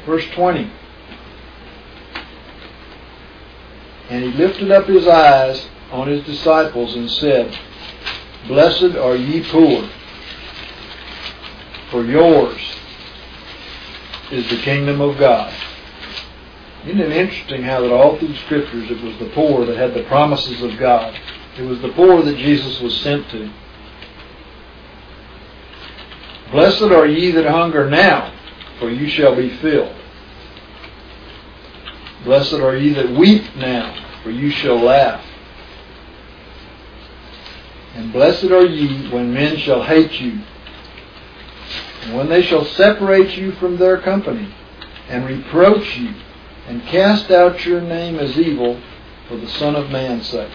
Verse 20. And he lifted up his eyes on his disciples and said, Blessed are ye poor, for yours is the kingdom of God. Isn't it interesting how that all through the Scriptures it was the poor that had the promises of God. It was the poor that Jesus was sent to. Blessed are ye that hunger now, for you shall be filled. Blessed are ye that weep now, for you shall laugh. And blessed are ye when men shall hate you, and when they shall separate you from their company, and reproach you, and cast out your name as evil for the Son of Man's sake.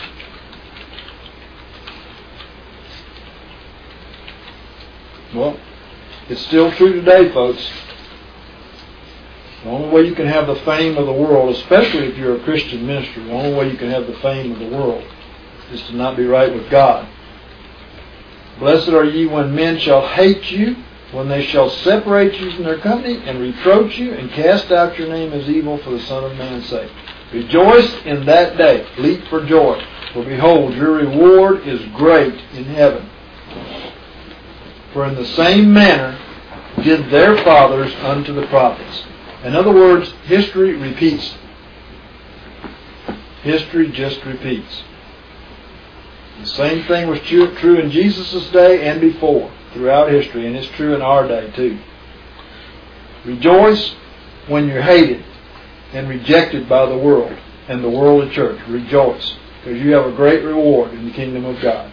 Well, it's still true today, folks. The only way you can have the fame of the world, especially if you're a Christian minister, the only way you can have the fame of the world is to not be right with God. Blessed are ye when men shall hate you, when they shall separate you from their company, and reproach you, and cast out your name as evil for the Son of Man's sake. Rejoice in that day. Leap for joy. For behold, your reward is great in heaven. For in the same manner did their fathers unto the prophets. In other words, history repeats. History just repeats. The same thing was true in Jesus' day and before, throughout history, and it's true in our day too. Rejoice when you're hated and rejected by the world and the worldly church. Rejoice, because you have a great reward in the kingdom of God.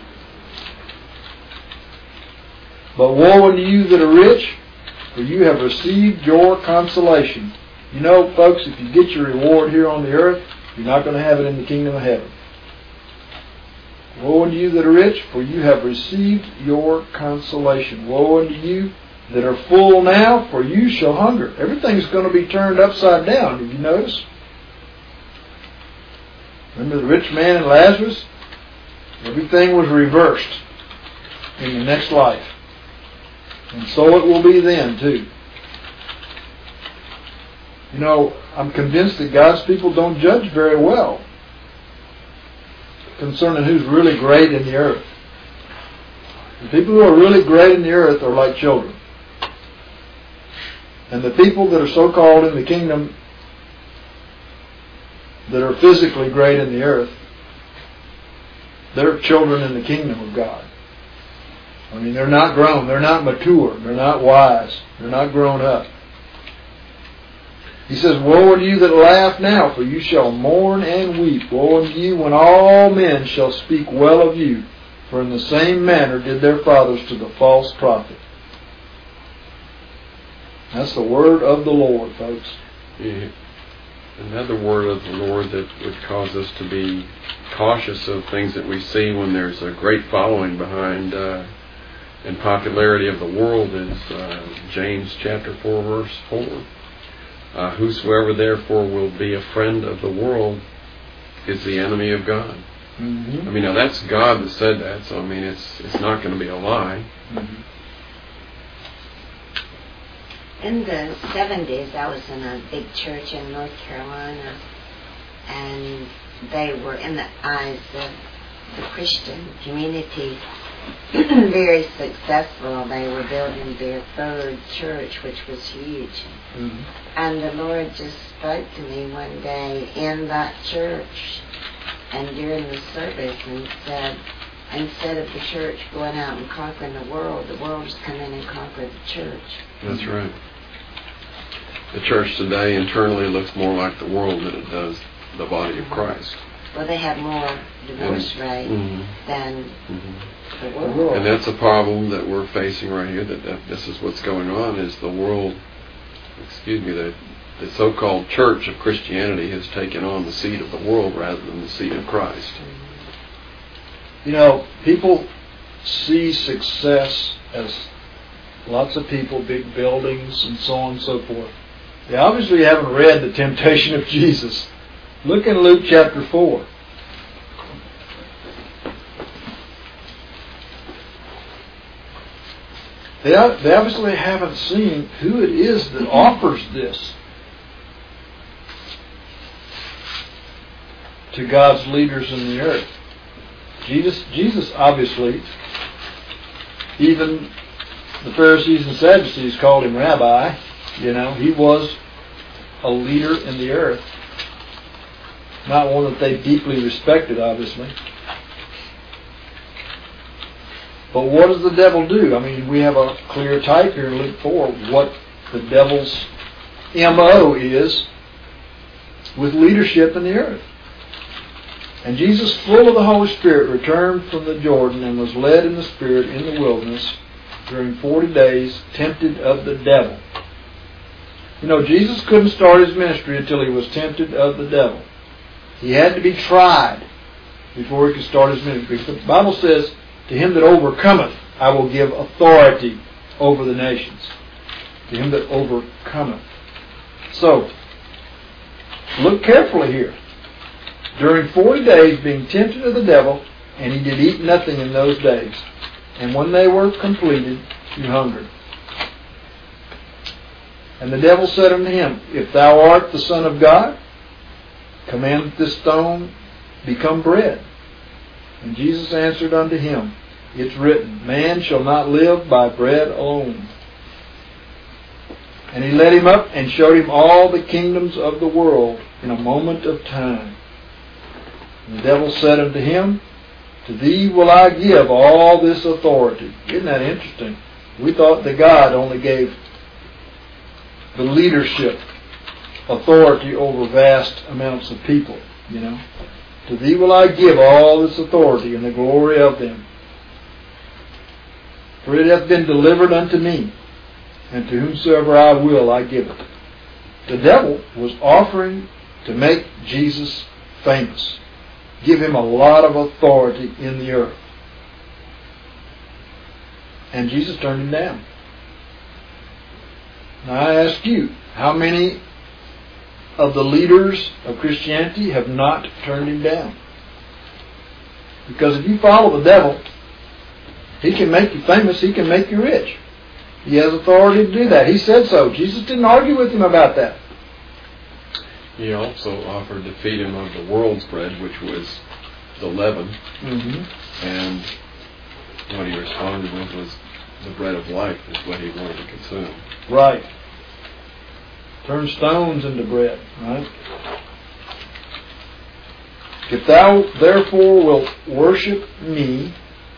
But woe unto you that are rich, for you have received your consolation. You know, folks, if you get your reward here on the earth, you're not going to have it in the kingdom of heaven. Woe unto you that are rich, for you have received your consolation. Woe unto you that are full now, for you shall hunger. Everything's going to be turned upside down. Did you notice? Remember the rich man and Lazarus? Everything was reversed in the next life. And so it will be then too. You know, I'm convinced that God's people don't judge very well concerning who's really great in the earth. The people who are really great in the earth are like children. And the people that are so-called in the kingdom that are physically great in the earth, they're children in the kingdom of God. I mean, they're not grown, they're not mature, they're not wise, they're not grown up. He says, woe unto you that laugh now, for you shall mourn and weep. Woe unto you when all men shall speak well of you, for in the same manner did their fathers to the false prophet. That's the word of the Lord, folks. Yeah. Another word of the Lord that would cause us to be cautious of things that we see when there's a great following behind and popularity of the world is James chapter 4, verse 4. Whosoever therefore will be a friend of the world is the enemy of God. Mm-hmm. I mean, now that's God that said that, so I mean, it's not going to be a lie. Mm-hmm. In the 70s, I was in a big church in North Carolina, and they were, in the eyes of the Christian community, very successful. They were building their third church, which was huge. Mm-hmm. And the Lord just spoke to me one day in that church and during the service and said, instead of the church going out and conquering the world has come in and conquered the church. That's right. The church today internally looks more like the world than it does the body of Christ. Well, they have more divorce rate than the world. And that's a problem that we're facing right here, that this is what's going on, is the world, the so-called church of Christianity has taken on the seat of the world rather than the seat of Christ. You know, people see success as lots of people, big buildings, and so on and so forth. They obviously haven't read the temptation of Jesus. Look in Luke chapter 4. They obviously haven't seen who it is that offers this to God's leaders in the earth. Jesus obviously, even the Pharisees and Sadducees called him rabbi. He was a leader in the earth. Not one that they deeply respected, obviously. But what does the devil do? I mean, we have a clear type here in Luke 4 what the devil's M.O. is with leadership in the earth. And Jesus, full of the Holy Spirit, returned from the Jordan and was led in the Spirit in the wilderness during 40 days, tempted of the devil. Jesus couldn't start his ministry until he was tempted of the devil. He had to be tried before he could start his ministry. The Bible says, to him that overcometh, I will give authority over the nations. To him that overcometh. So, look carefully here. During 40 days being tempted of the devil, and he did eat nothing in those days. And when they were completed, he hungered. And the devil said unto him, If thou art the Son of God, command that this stone become bread. And Jesus answered unto him, It's written, Man shall not live by bread alone. And he led him up and showed him all the kingdoms of the world in a moment of time. And the devil said unto him, To thee will I give all this authority. Isn't that interesting? We thought that God only gave the leadership authority over vast amounts of people, To thee will I give all this authority and the glory of them. For it hath been delivered unto me, and to whomsoever I will I give it. The devil was offering to make Jesus famous. Give him a lot of authority in the earth. And Jesus turned him down. Now I ask you, how many of the leaders of Christianity have not turned him down? Because if you follow the devil, he can make you famous, he can make you rich. He has authority to do that. He said so. Jesus didn't argue with him about that. He also offered to feed him of the world's bread, which was the leaven. Mm-hmm. And what he responded with was the bread of life is what he wanted to consume. Right. Turn stones into bread, right? If thou therefore wilt worship me,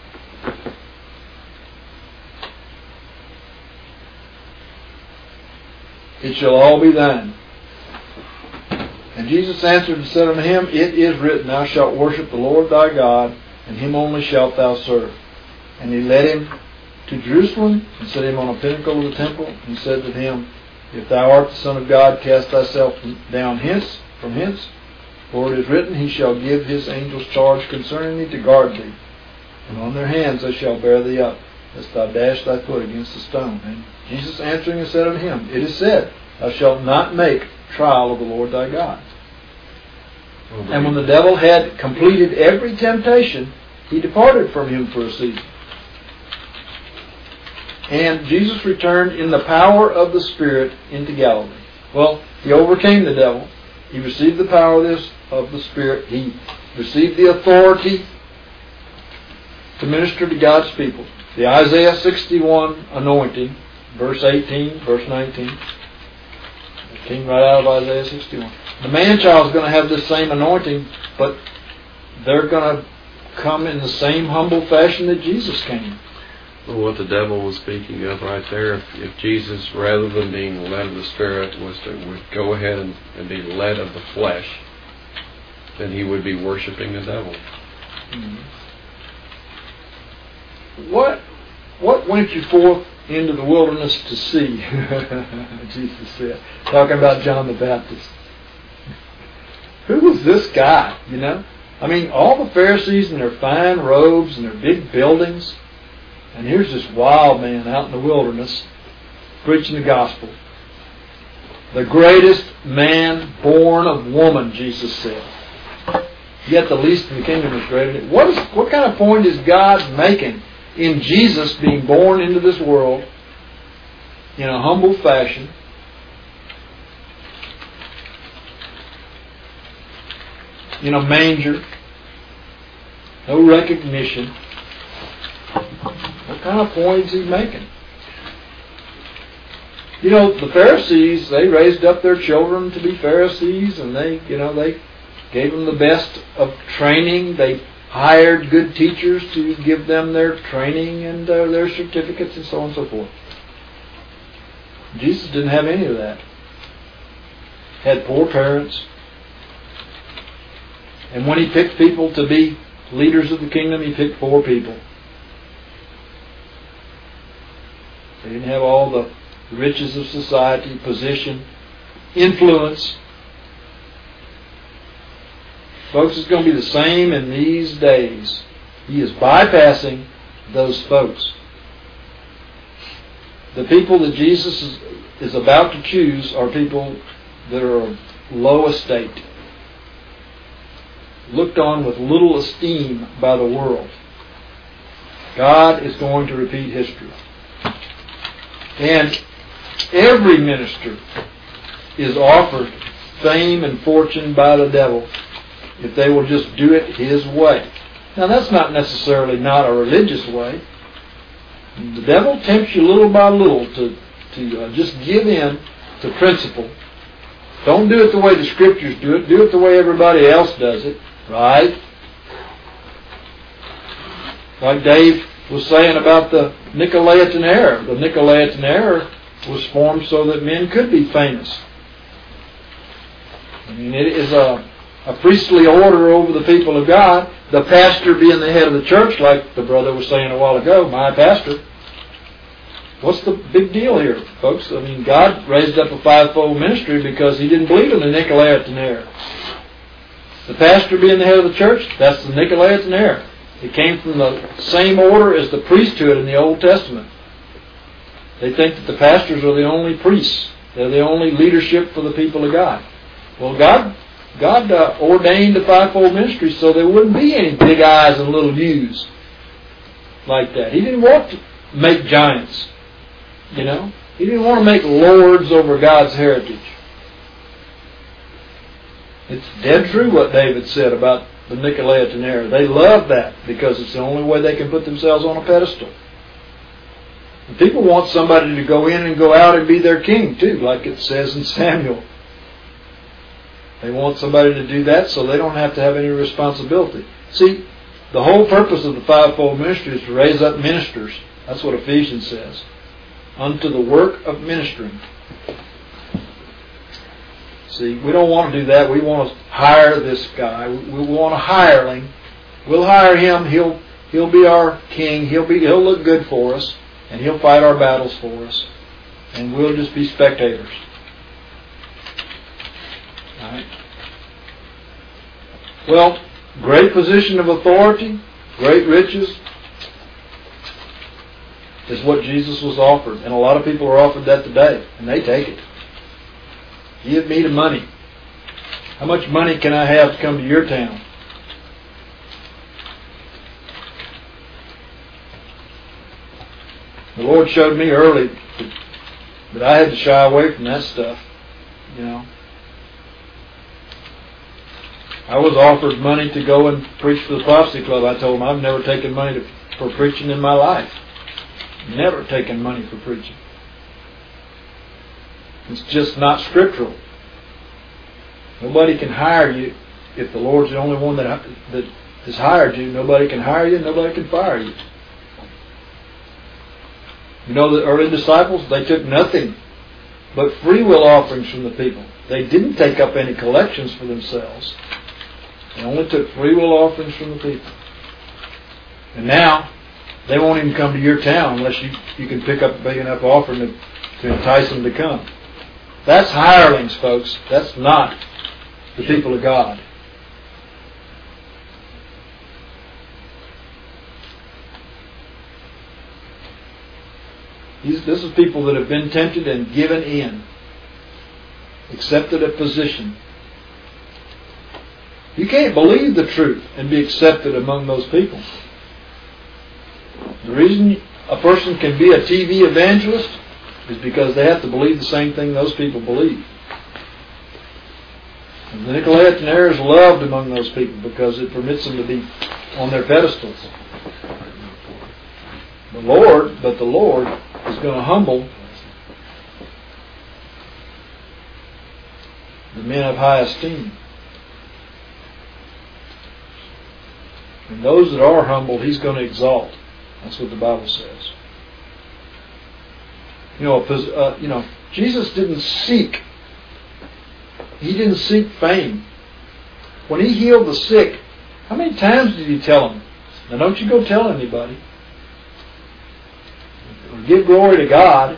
it shall all be thine. And Jesus answered and said unto him, It is written, Thou shalt worship the Lord thy God, and him only shalt thou serve. And he led him to Jerusalem, and set him on a pinnacle of the temple, and said to him, If thou art the Son of God, cast thyself down from hence, for it is written, He shall give his angels charge concerning thee to guard thee, and on their hands they shall bear thee up, lest thou dash thy foot against a stone. And Jesus answering and said unto him, It is said, Thou shalt not make trial of the Lord thy God. And when the devil had completed every temptation, he departed from him for a season. And Jesus returned in the power of the Spirit into Galilee. Well, he overcame the devil. He received the power of the Spirit. He received the authority to minister to God's people. The Isaiah 61 anointing, verse 18, verse 19. It came right out of Isaiah 61. The man-child is going to have this same anointing, but they're going to come in the same humble fashion that Jesus came. Well, what the devil was speaking of right there, if Jesus, rather than being led of the Spirit, would go ahead and be led of the flesh, then he would be worshiping the devil. Mm-hmm. What went you forth into the wilderness to see? Jesus said, talking about John the Baptist. Who was this guy, I mean, all the Pharisees in their fine robes and their big buildings, and here's this wild man out in the wilderness preaching the gospel. The greatest man born of woman, Jesus said. Yet the least in the kingdom is greater than it. What kind of point is God making in Jesus being born into this world in a humble fashion. In a manger. No recognition. What kind of point is he making? You know, the Pharisees, they raised up their children to be Pharisees, and they gave them the best of training. They hired good teachers to give them their training and their certificates and so on and so forth. Jesus didn't have any of that. Had poor parents. And when he picked people to be leaders of the kingdom, he picked poor people. They didn't have all the riches of society, position, influence. Folks, it's going to be the same in these days. He is bypassing those folks. The people that Jesus is about to choose are people that are of low estate, looked on with little esteem by the world. God is going to repeat history. And every minister is offered fame and fortune by the devil if they will just do it his way. Now that's not necessarily not a religious way. The devil tempts you little by little to just give in to principle. Don't do it the way the Scriptures do it. Do it the way everybody else does it. Right? Like Dave was saying about the Nicolaitan error. The Nicolaitan error was formed so that men could be famous. I mean, it is a priestly order over the people of God. The pastor being the head of the church, like the brother was saying a while ago, my pastor. What's the big deal here, folks? I mean, God raised up a fivefold ministry because He didn't believe in the Nicolaitan error. The pastor being the head of the church, that's the Nicolaitan error. It came from the same order as the priesthood in the Old Testament. They think that the pastors are the only priests. They're the only leadership for the people of God. Well, God ordained the fivefold ministry so there wouldn't be any big I's and little U's like that. He didn't want to make giants, you know. He didn't want to make lords over God's heritage. It's dead true what David said about the Nicolaitan error. They love that because it's the only way they can put themselves on a pedestal. And people want somebody to go in and go out and be their king too, like it says in Samuel. They want somebody to do that so they don't have to have any responsibility. See, the whole purpose of the fivefold ministry is to raise up ministers. That's what Ephesians says. Unto the work of ministering. See, we don't want to do that. We want to hire this guy. We want a hireling. We'll hire him. He'll be our king. He'll look good for us, and he'll fight our battles for us, and we'll just be spectators. All right. Well, great position of authority, great riches, is what Jesus was offered, and a lot of people are offered that today, and they take it. Give me the money. How much money can I have to come to your town? The Lord showed me early that I had to shy away from that stuff. You know, I was offered money to go and preach for the Prophecy Club. I told them I've never taken money for preaching in my life. Never taken money for preaching. It's just not scriptural. Nobody can hire you if the Lord's the only one that has hired you. Nobody can hire you. Nobody can fire you. You know, the early disciples, they took nothing but free will offerings from the people. They didn't take up any collections for themselves. They only took free will offerings from the people. And now, they won't even come to your town unless you can pick up a big enough offering to entice them to come. That's hirelings, folks. That's not the people of God. This is people that have been tempted and given in, accepted a position. You can't believe the truth and be accepted among those people. The reason a person can be a TV evangelist is because they have to believe the same thing those people believe. And the Nicolaitans is loved among those people because it permits them to be on their pedestals. The Lord is going to humble the men of high esteem. And those that are humbled, He's going to exalt. That's what the Bible says. Jesus didn't seek. He didn't seek fame. When He healed the sick, how many times did He tell them? Now don't you go tell anybody. Or give glory to God,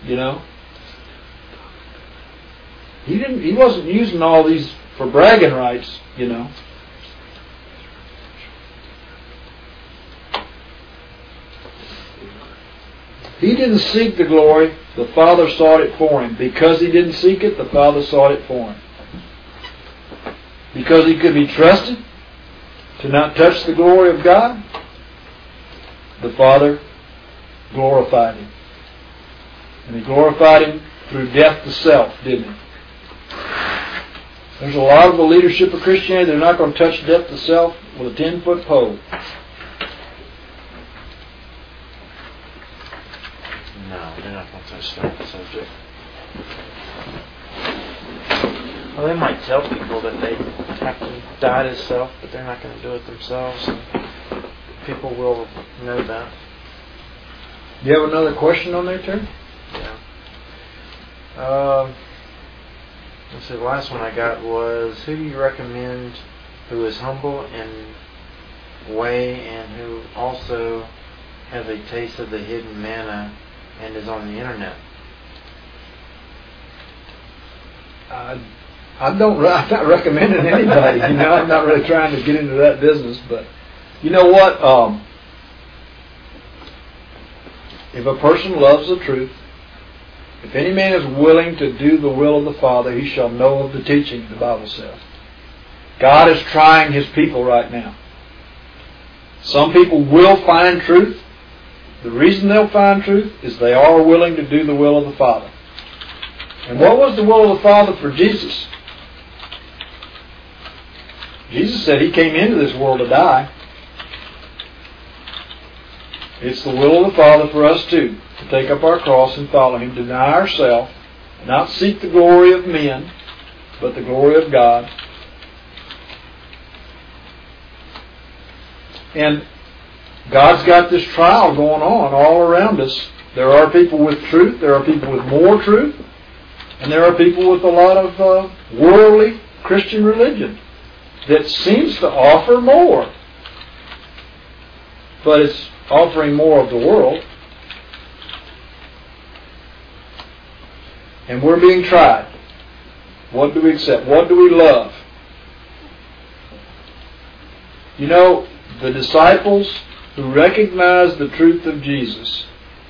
He wasn't using all these for bragging rights, He didn't seek the glory. The Father sought it for Him. Because He didn't seek it, the Father sought it for Him. Because He could be trusted to not touch the glory of God, the Father glorified Him. And He glorified Him through death to self, didn't He? There's a lot of the leadership of Christianity that are not going to touch death to self with a 10-foot pole. No, they're not going to touch that subject. Well, they might tell people that they have to die to self, but they're not going to do it themselves. And people will know that. Do you have another question on there, Terry? Yeah. Let's see, the last one I got was, who do you recommend who is humble in way and who also has a taste of the hidden manna and is on the internet? I'm not recommending anybody. I'm not really trying to get into that business. But you know what? If a person loves the truth, if any man is willing to do the will of the Father, he shall know of the teaching, the Bible says. God is trying His people right now. Some people will find truth. The reason they'll find truth is they are willing to do the will of the Father. And what was the will of the Father for Jesus? Jesus said He came into this world to die. It's the will of the Father for us too, to take up our cross and follow Him, deny ourselves, not seek the glory of men, but the glory of God. And God's got this trial going on all around us. There are people with truth, there are people with more truth, and there are people with a lot of worldly Christian religion that seems to offer more. But it's offering more of the world. And we're being tried. What do we accept? What do we love? The disciples who recognized the truth of Jesus,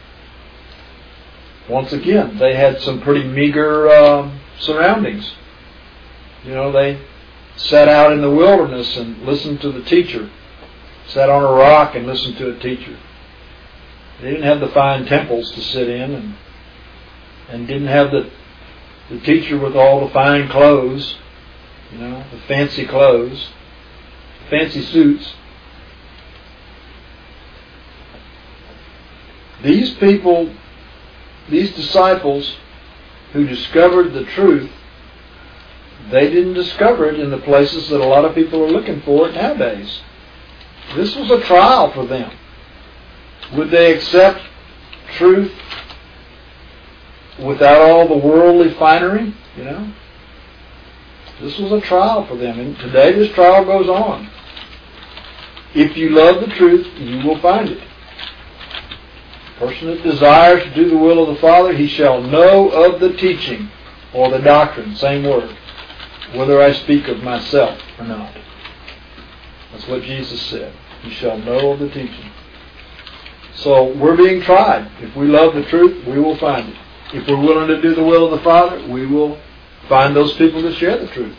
once again, they had some pretty meager surroundings. They sat out in the wilderness and listened to the teacher. Sat on a rock and listened to a teacher. They didn't have the fine temples to sit in and didn't have the teacher with all the fine clothes, the fancy clothes, fancy suits. These people, these disciples who discovered the truth, they didn't discover it in the places that a lot of people are looking for it nowadays. This was a trial for them. Would they accept truth without all the worldly finery? This was a trial for them. And today this trial goes on. If you love the truth, you will find it. The person that desires to do the will of the Father, he shall know of the teaching or the doctrine, same word, whether I speak of myself or not. That's what Jesus said. You shall know of the teaching. So we're being tried. If we love the truth, we will find it. If we're willing to do the will of the Father, we will find those people that share the truth.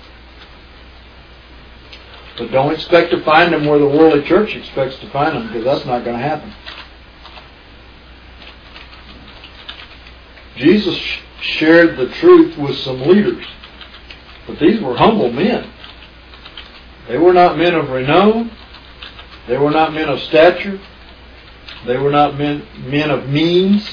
But don't expect to find them where the worldly church expects to find them, because that's not going to happen. Jesus shared the truth with some leaders. But these were humble men. They were not men of renown. They were not men of stature. They were not men of means.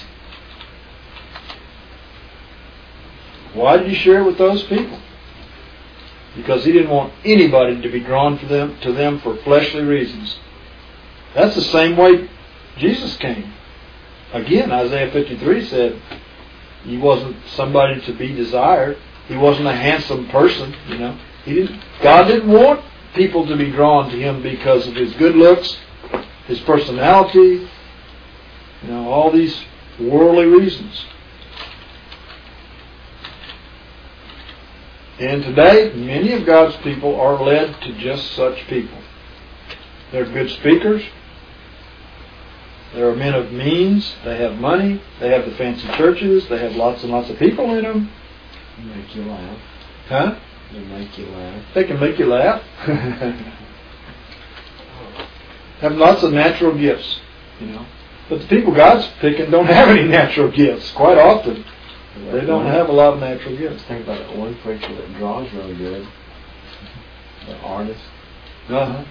Why did he share with those people? Because he didn't want anybody to be drawn to them for fleshly reasons. That's the same way Jesus came. Again, Isaiah 53 said he wasn't somebody to be desired. He wasn't a handsome person, you know. God didn't want people to be drawn to him because of his good looks, his personality, you know, all these worldly reasons. And today, many of God's people are led to just such people. They're good speakers. They are men of means. They have money. They have the fancy churches. They have lots and lots of people in them. They make you laugh. Huh? They make you laugh. They can make you laugh. Have lots of natural gifts, you know. But the people God's picking don't have any natural gifts. Quite often, they don't have a lot of natural gifts. Think about that one preacher that draws really good. The artist. Uh-huh.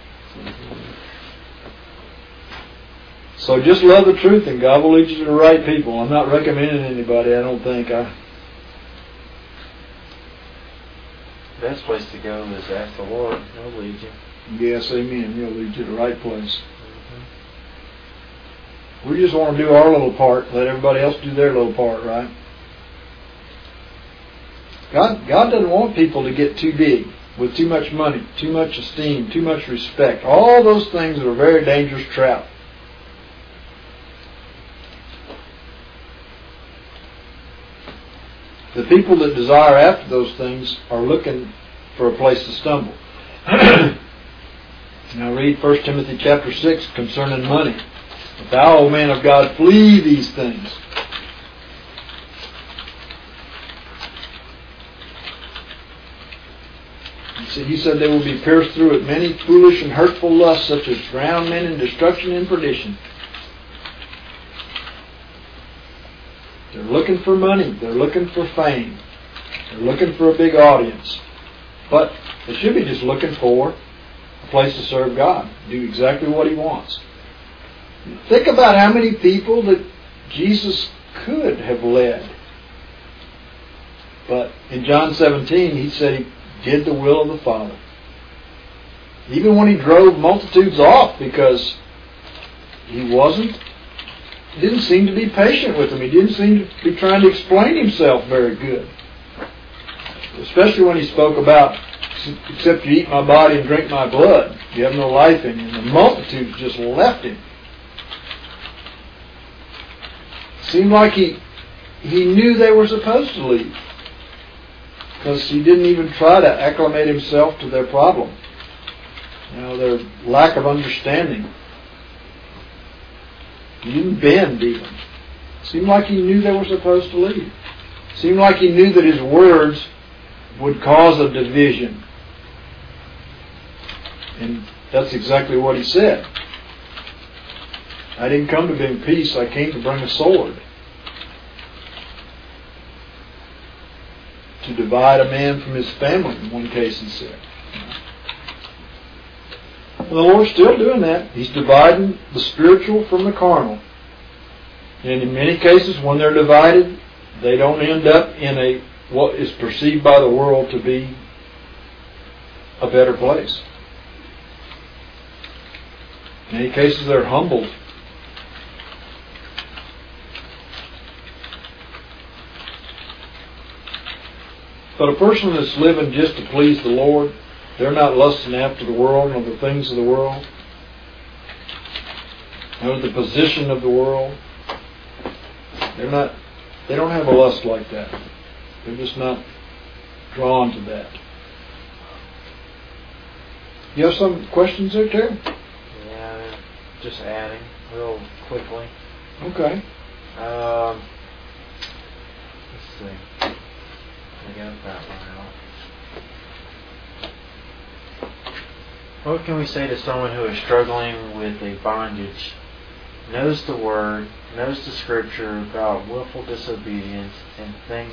So just love the truth and God will lead you to the right people. I'm not recommending anybody, I don't think. Best place to go is ask the Lord. He'll lead you. Yes, amen. He'll lead you to the right place. We just want to do our little part. Let everybody else do their little part, right? God doesn't want people to get too big, with too much money, too much esteem, too much respect. All those things are a very dangerous trap. The people that desire after those things are looking for a place to stumble. Now read 1 Timothy chapter 6 concerning money. But thou, O man of God, flee these things. He said they will be pierced through with many foolish and hurtful lusts, such as drown men in destruction and perdition. They're looking for money. They're looking for fame. They're looking for a big audience. But they should be just looking for a place to serve God. Do exactly what He wants. Think about how many people that Jesus could have led. But in John 17, He said He did the will of the Father. Even when He drove multitudes off because He didn't seem to be patient with them. He didn't seem to be trying to explain Himself very good. Especially when He spoke about, except you eat my body and drink my blood, you have no life in you. And the multitudes just left Him. It seemed like He knew they were supposed to leave. Because He didn't even try to acclimate Himself to their problem. You know, their lack of understanding. He didn't bend even. It seemed like He knew they were supposed to leave. It seemed like He knew that His words would cause a division. And that's exactly what He said. I didn't come to bring peace, I came to bring a sword. To divide a man from his family, in one case He said. And the Lord's still doing that. He's dividing the spiritual from the carnal. And in many cases, when they're divided, they don't end up in what is perceived by the world to be a better place. In many cases, they're humbled. But a person that's living just to please the Lord, they're not lusting after the world nor the things of the world, nor the position of the world. They don't have a lust like that. They're just not drawn to that. You have some questions there, Terry? Yeah, just adding real quickly. Okay. Let's see. I got that one out. What can we say to someone who is struggling with a bondage knows the Word, knows the Scripture about willful disobedience, and thinks,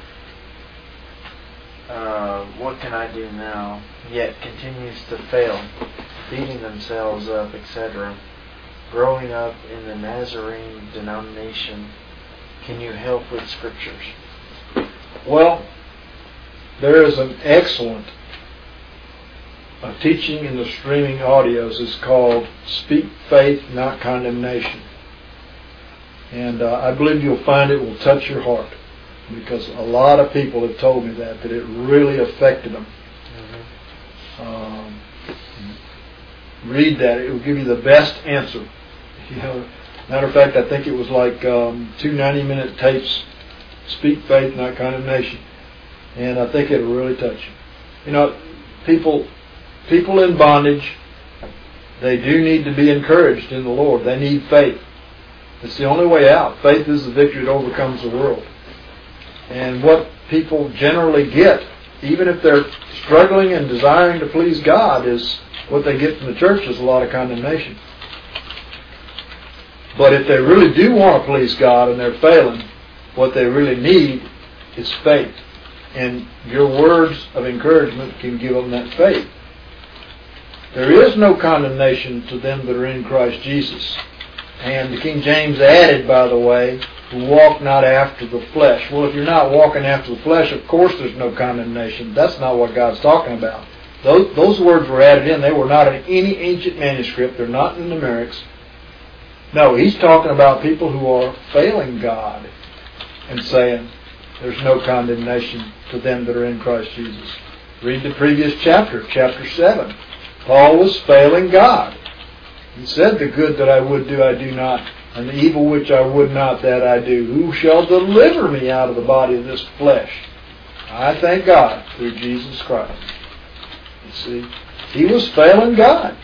what can I do now? Yet continues to fail, beating themselves up, etc. Growing up in the Nazarene denomination, can you help with Scriptures? Well, there is an excellent teaching in the streaming audios. It's called Speak Faith, Not Condemnation. And I believe you'll find it will touch your heart, because a lot of people have told me that it really affected them. Read that. It will give you the best answer. Matter of fact, I think it was like 2 90-minute tapes, Speak Faith, Not Condemnation. And I think it'll really touch you. People in bondage, they do need to be encouraged in the Lord. They need faith. It's the only way out. Faith is the victory that overcomes the world. And what people generally get, even if they're struggling and desiring to please God, is what they get from the church is a lot of condemnation. But if they really do want to please God and they're failing, what they really need is faith. And your words of encouragement can give them that faith. There is no condemnation to them that are in Christ Jesus. And the King James added, by the way, who walk not after the flesh. Well, if you're not walking after the flesh, of course there's no condemnation. That's not what God's talking about. Those words were added in. They were not in any ancient manuscript. They're not in the numerics. No, he's talking about people who are failing God and saying there's no condemnation to them that are in Christ Jesus. Read the previous chapter, chapter 7. Paul was failing God. He said, the good that I would do, I do not, and the evil which I would not, that I do. Who shall deliver me out of the body of this flesh? I thank God through Jesus Christ. You see, he was failing God.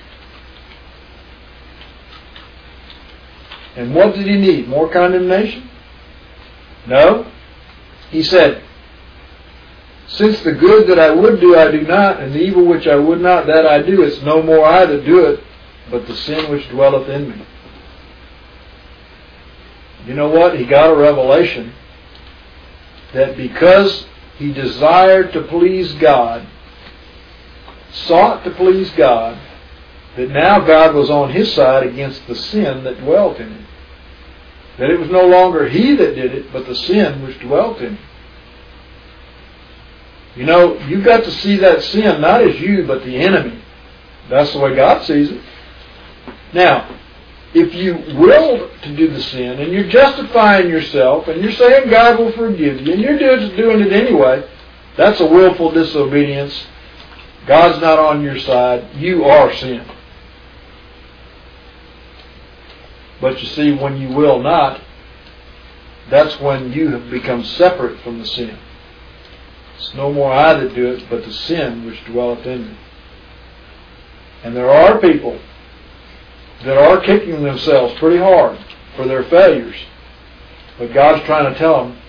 And what did he need? More condemnation? No. He said, since the good that I would do, I do not, and the evil which I would not, that I do, it's no more I that do it, but the sin which dwelleth in me. You know what? He got a revelation that because he desired to please God, sought to please God, that now God was on his side against the sin that dwelt in him. That it was no longer he that did it, but the sin which dwelt in him. You've got to see that sin not as you, but the enemy. That's the way God sees it. Now, if you will to do the sin, and you're justifying yourself, and you're saying God will forgive you, and you're doing it anyway, that's a willful disobedience. God's not on your side. You are sin. But you see, when you will not, that's when you have become separate from the sin. It's no more I that do it, but the sin which dwelleth in me. And there are people that are kicking themselves pretty hard for their failures. But God's trying to tell them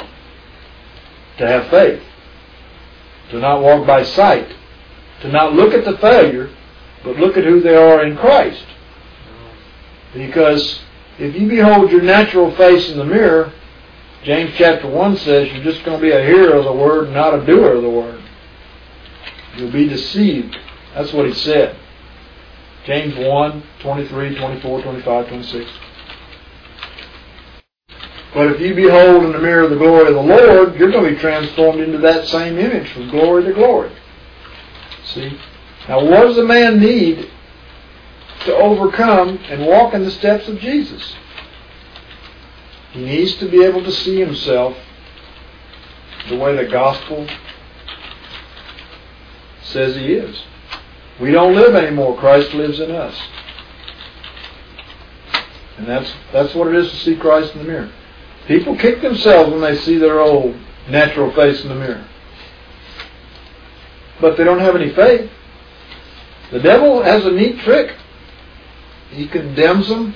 to have faith, to not walk by sight, to not look at the failure, but look at who they are in Christ. Because if you behold your natural face in the mirror, James chapter 1 says you're just going to be a hearer of the word and not a doer of the word. You'll be deceived. That's what he said. James 1, 23, 24, 25, 26. But if you behold in the mirror the glory of the Lord, you're going to be transformed into that same image from glory to glory. See? Now what does a man need to overcome and walk in the steps of Jesus? He needs to be able to see himself the way the gospel says he is. We don't live anymore. Christ lives in us. And that's what it is to see Christ in the mirror. People kick themselves when they see their old natural face in the mirror. But they don't have any faith. The devil has a neat trick. He condemns them.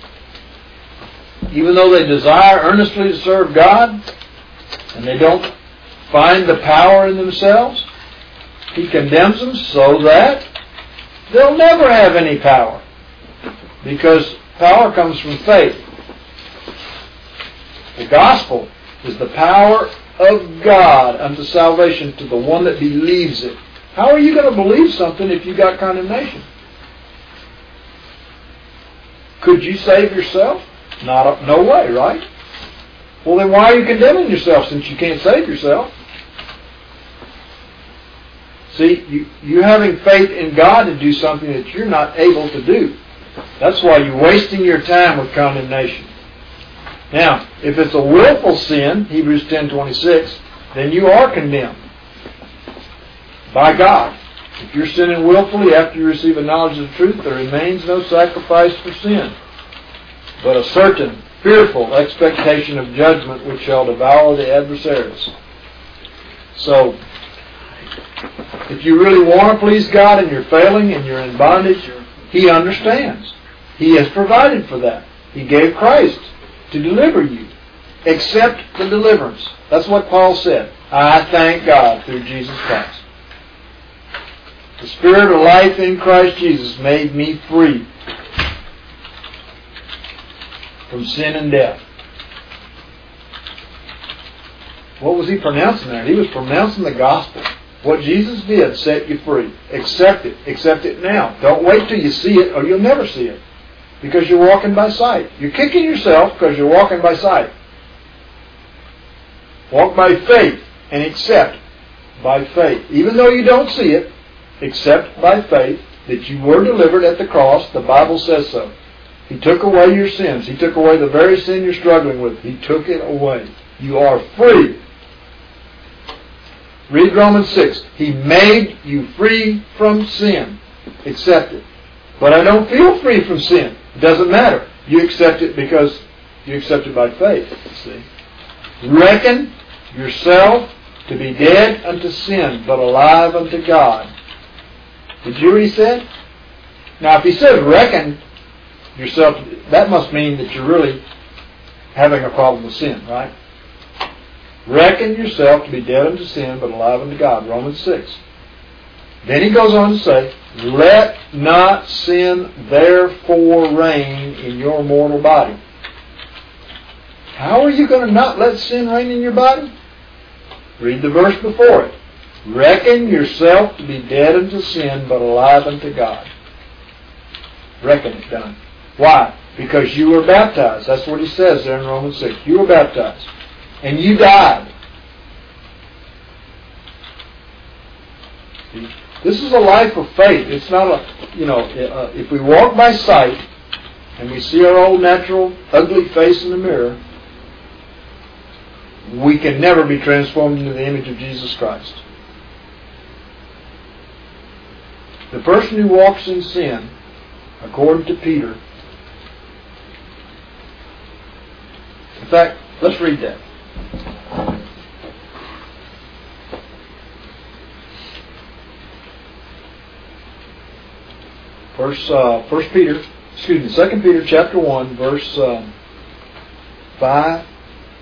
Even though they desire earnestly to serve God, and they don't find the power in themselves, he condemns them so that they'll never have any power. Because Power comes from faith. The gospel is the power of God unto salvation to the one that believes it. How are you going to believe something if you got condemnation? Could you save yourself? No way, right? Well, then why are you condemning yourself since you can't save yourself? See, you having faith in God to do something that you're not able to do. That's why you're wasting your time with condemnation. Now, if it's a willful sin, Hebrews 10:26, then you are condemned by God. If you're sinning willfully after you receive a knowledge of the truth, there remains no sacrifice for sin, but a certain fearful expectation of judgment which shall devour the adversaries. So, if you really want to please God and you're failing and you're in bondage, He understands. He has provided for that. He gave Christ to deliver you. Accept the deliverance. That's what Paul said. I thank God through Jesus Christ. The Spirit of life in Christ Jesus made me free from sin and death. What was he pronouncing there? He was pronouncing the gospel. What Jesus did set you free. Accept it. Accept it now. Don't wait till you see it or you'll never see it. Because you're walking by sight. You're kicking yourself because you're walking by sight. Walk by faith and accept by faith. Even though you don't see it, accept by faith that you were delivered at the cross. The Bible says so. He took away your sins. He took away the very sin you're struggling with. He took it away. You are free. Read Romans 6. He made you free from sin. Accept it. But I don't feel free from sin. It doesn't matter. You accept it because you accept it by faith. See? Reckon yourself to be dead unto sin, but alive unto God. Did you hear what he said? Now, if he says reckon yourself, that must mean that you're really having a problem with sin, right? Reckon yourself to be dead unto sin, but alive unto God. Romans 6. Then he goes on to say, let not sin therefore reign in your mortal body. How are you going to not let sin reign in your body? Read the verse before it. Reckon yourself to be dead unto sin, but alive unto God. Reckon it done. Why? Because you were baptized. That's what he says there in Romans 6. You were baptized. And you died. This is a life of faith. It's not a, if we walk by sight and we see our old natural ugly face in the mirror, we can never be transformed into the image of Jesus Christ. The person who walks in sin, according to Peter, in fact, let's read that. First Peter, 2 Peter chapter 1, verse 5.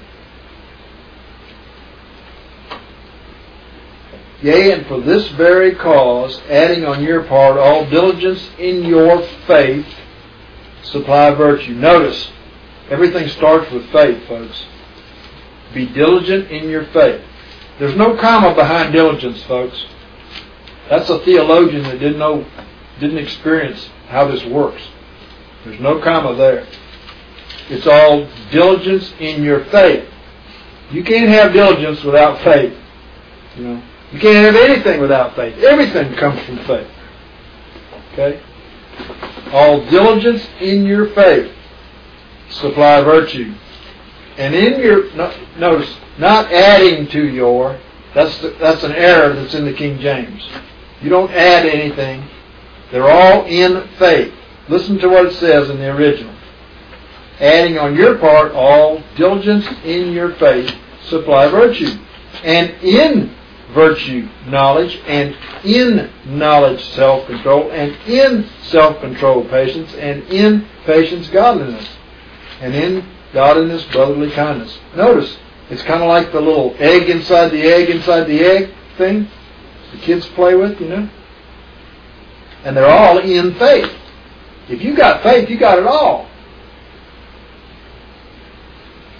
Yea, and for this very cause, adding on your part all diligence in your faith, supply virtue. Notice, everything starts with faith, folks. Be diligent in your faith. There's no comma behind diligence, folks. That's a theologian that didn't experience how this works. There's no comma there. It's all diligence in your faith. You can't have diligence without faith. You can't have anything without faith. Everything comes from faith. Okay? All diligence in your faith. Supply virtue. And in your, notice, not adding to your, that's an error that's in the King James. You don't add anything. They're all in faith. Listen to what it says in the original. Adding on your part all diligence in your faith, supply virtue. And in virtue, knowledge, and in knowledge, self-control, and in self-control, patience, and in patience, godliness, and in godliness, brotherly kindness. Notice, it's kind of like the little egg inside the egg thing the kids play with, And they're all in faith. If you got faith, you got it all.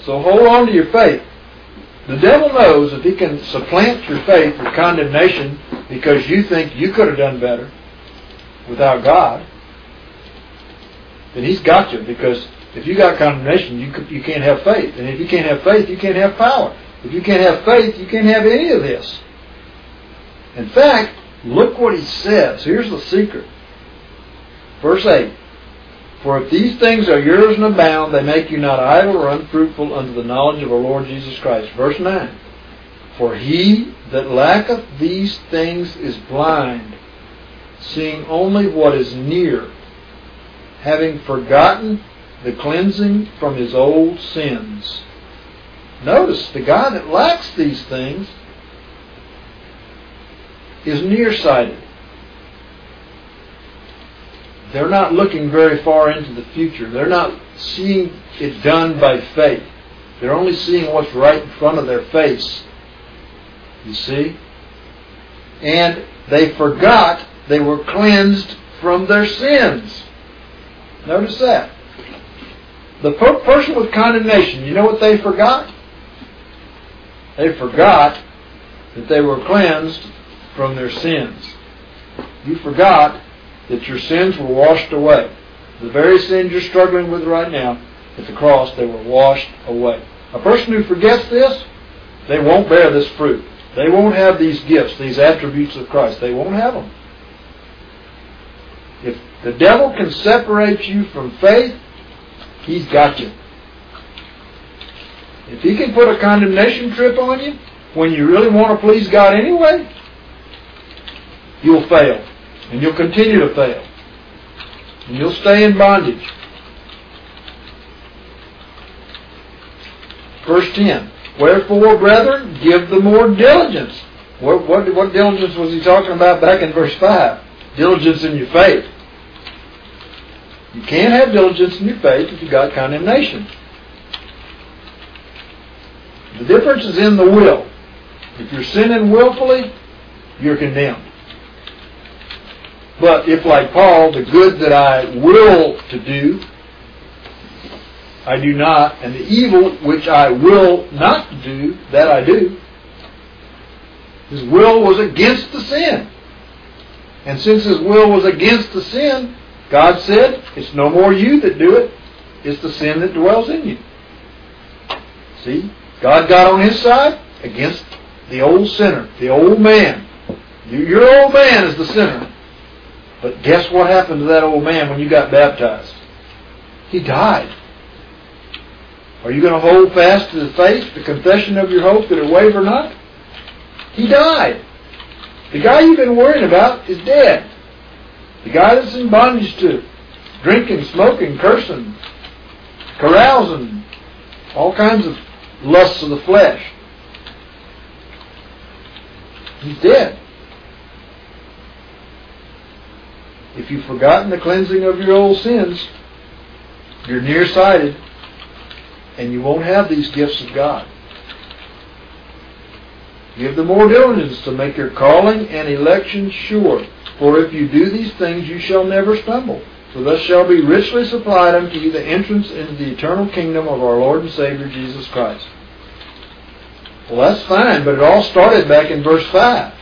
So hold on to your faith. The devil knows if he can supplant your faith with condemnation because you think you could have done better without God, then he's got you. Because if you got condemnation, you can't have faith. And if you can't have faith, you can't have power. If you can't have faith, you can't have any of this. In fact, look what he says. Here's the secret. Verse 8. For if these things are yours and abound, they make you not idle or unfruitful unto the knowledge of our Lord Jesus Christ. Verse 9. For he that lacketh these things is blind, seeing only what is near, having forgotten the cleansing from his old sins. Notice, the guy that lacks these things is nearsighted. They're not looking very far into the future. They're not seeing it done by faith. They're only seeing what's right in front of their face. You see? And they forgot they were cleansed from their sins. Notice that. The person with condemnation, you know what they forgot? They forgot that they were cleansed from their sins. You forgot that your sins were washed away. The very sins you're struggling with right now, at the cross, they were washed away. A person who forgets this, they won't bear this fruit. They won't have these gifts, these attributes of Christ. They won't have them. If the devil can separate you from faith, he's got you. If he can put a condemnation trip on you, when you really want to please God anyway, you'll fail. And you'll continue to fail. And you'll stay in bondage. Verse 10. Wherefore, brethren, give the more diligence. What diligence was he talking about back in verse 5? Diligence in your faith. You can't have diligence in your faith if you've got condemnation. The difference is in the will. If you're sinning willfully, you're condemned. But if, like Paul, the good that I will to do, I do not, and the evil which I will not to do, that I do, his will was against the sin. And since his will was against the sin, God said, it's no more you that do it, it's the sin that dwells in you. See? God got on his side against the old sinner, the old man. Your old man is the sinner. But guess what happened to that old man when you got baptized? He died. Are you going to hold fast to the faith, the confession of your hope, that it waver not? He died. The guy you've been worrying about is dead. The guy that's in bondage to drinking, smoking, cursing, carousing, all kinds of lusts of the flesh. He's dead. If you've forgotten the cleansing of your old sins, you're nearsighted, and you won't have these gifts of God. Give the more diligence to make your calling and election sure. For if you do these things, you shall never stumble. For thus shall be richly supplied unto you the entrance into the eternal kingdom of our Lord and Savior Jesus Christ. Well, that's fine, but it all started back in verse 5.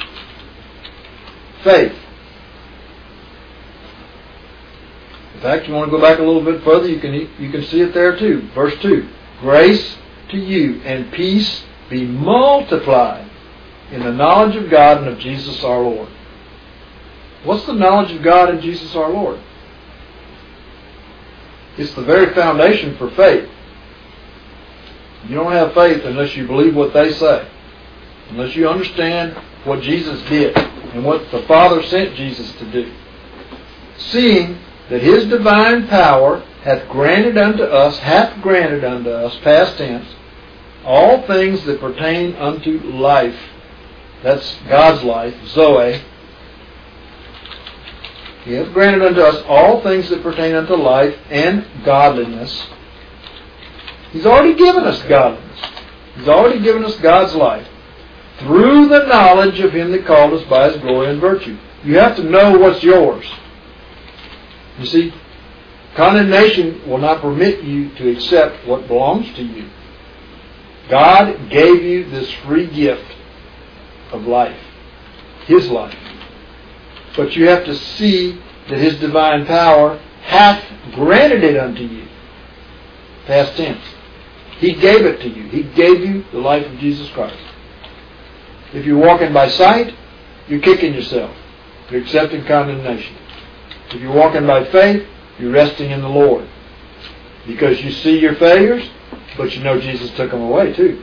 Faith. In fact, you want to go back a little bit further, you can see it there too. Verse 2. Grace to you and peace be multiplied in the knowledge of God and of Jesus our Lord. What's the knowledge of God and Jesus our Lord? It's the very foundation for faith. You don't have faith unless you believe what they say. Unless you understand what Jesus did and what the Father sent Jesus to do. Seeing that his divine power hath granted unto us, past tense, all things that pertain unto life. That's God's life, Zoe. He hath granted unto us all things that pertain unto life and godliness. He's already given us godliness. He's already given us God's life through the knowledge of him that called us by his glory and virtue. You have to know what's yours. You see, Condemnation will not permit you to accept what belongs to you. God gave you this free gift of life, His life. But you have to see that His divine power hath granted it unto you. Past tense. He gave it to you. He gave you the life of Jesus Christ. If you're walking by sight, you're kicking yourself. You're accepting condemnation. If you're walking by faith, you're resting in the Lord. Because you see your failures, but you know Jesus took them away too.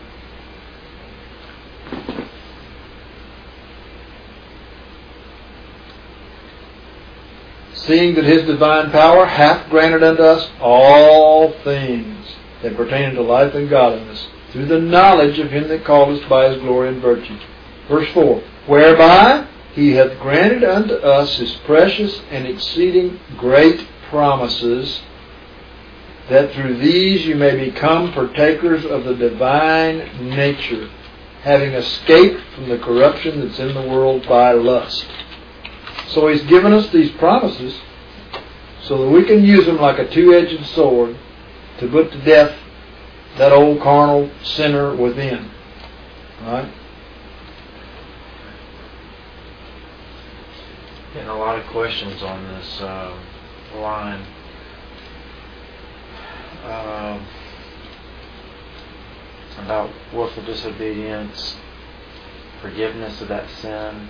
Seeing that His divine power hath granted unto us all things that pertain to life and godliness, through the knowledge of Him that called us by His glory and virtue. Verse 4, whereby He hath granted unto us His precious and exceeding great promises, that through these you may become partakers of the divine nature, having escaped from the corruption that's in the world by lust. So He's given us these promises so that we can use them like a two-edged sword to put to death that old carnal sinner within. Right? Getting a lot of questions on this line. About willful disobedience, forgiveness of that sin.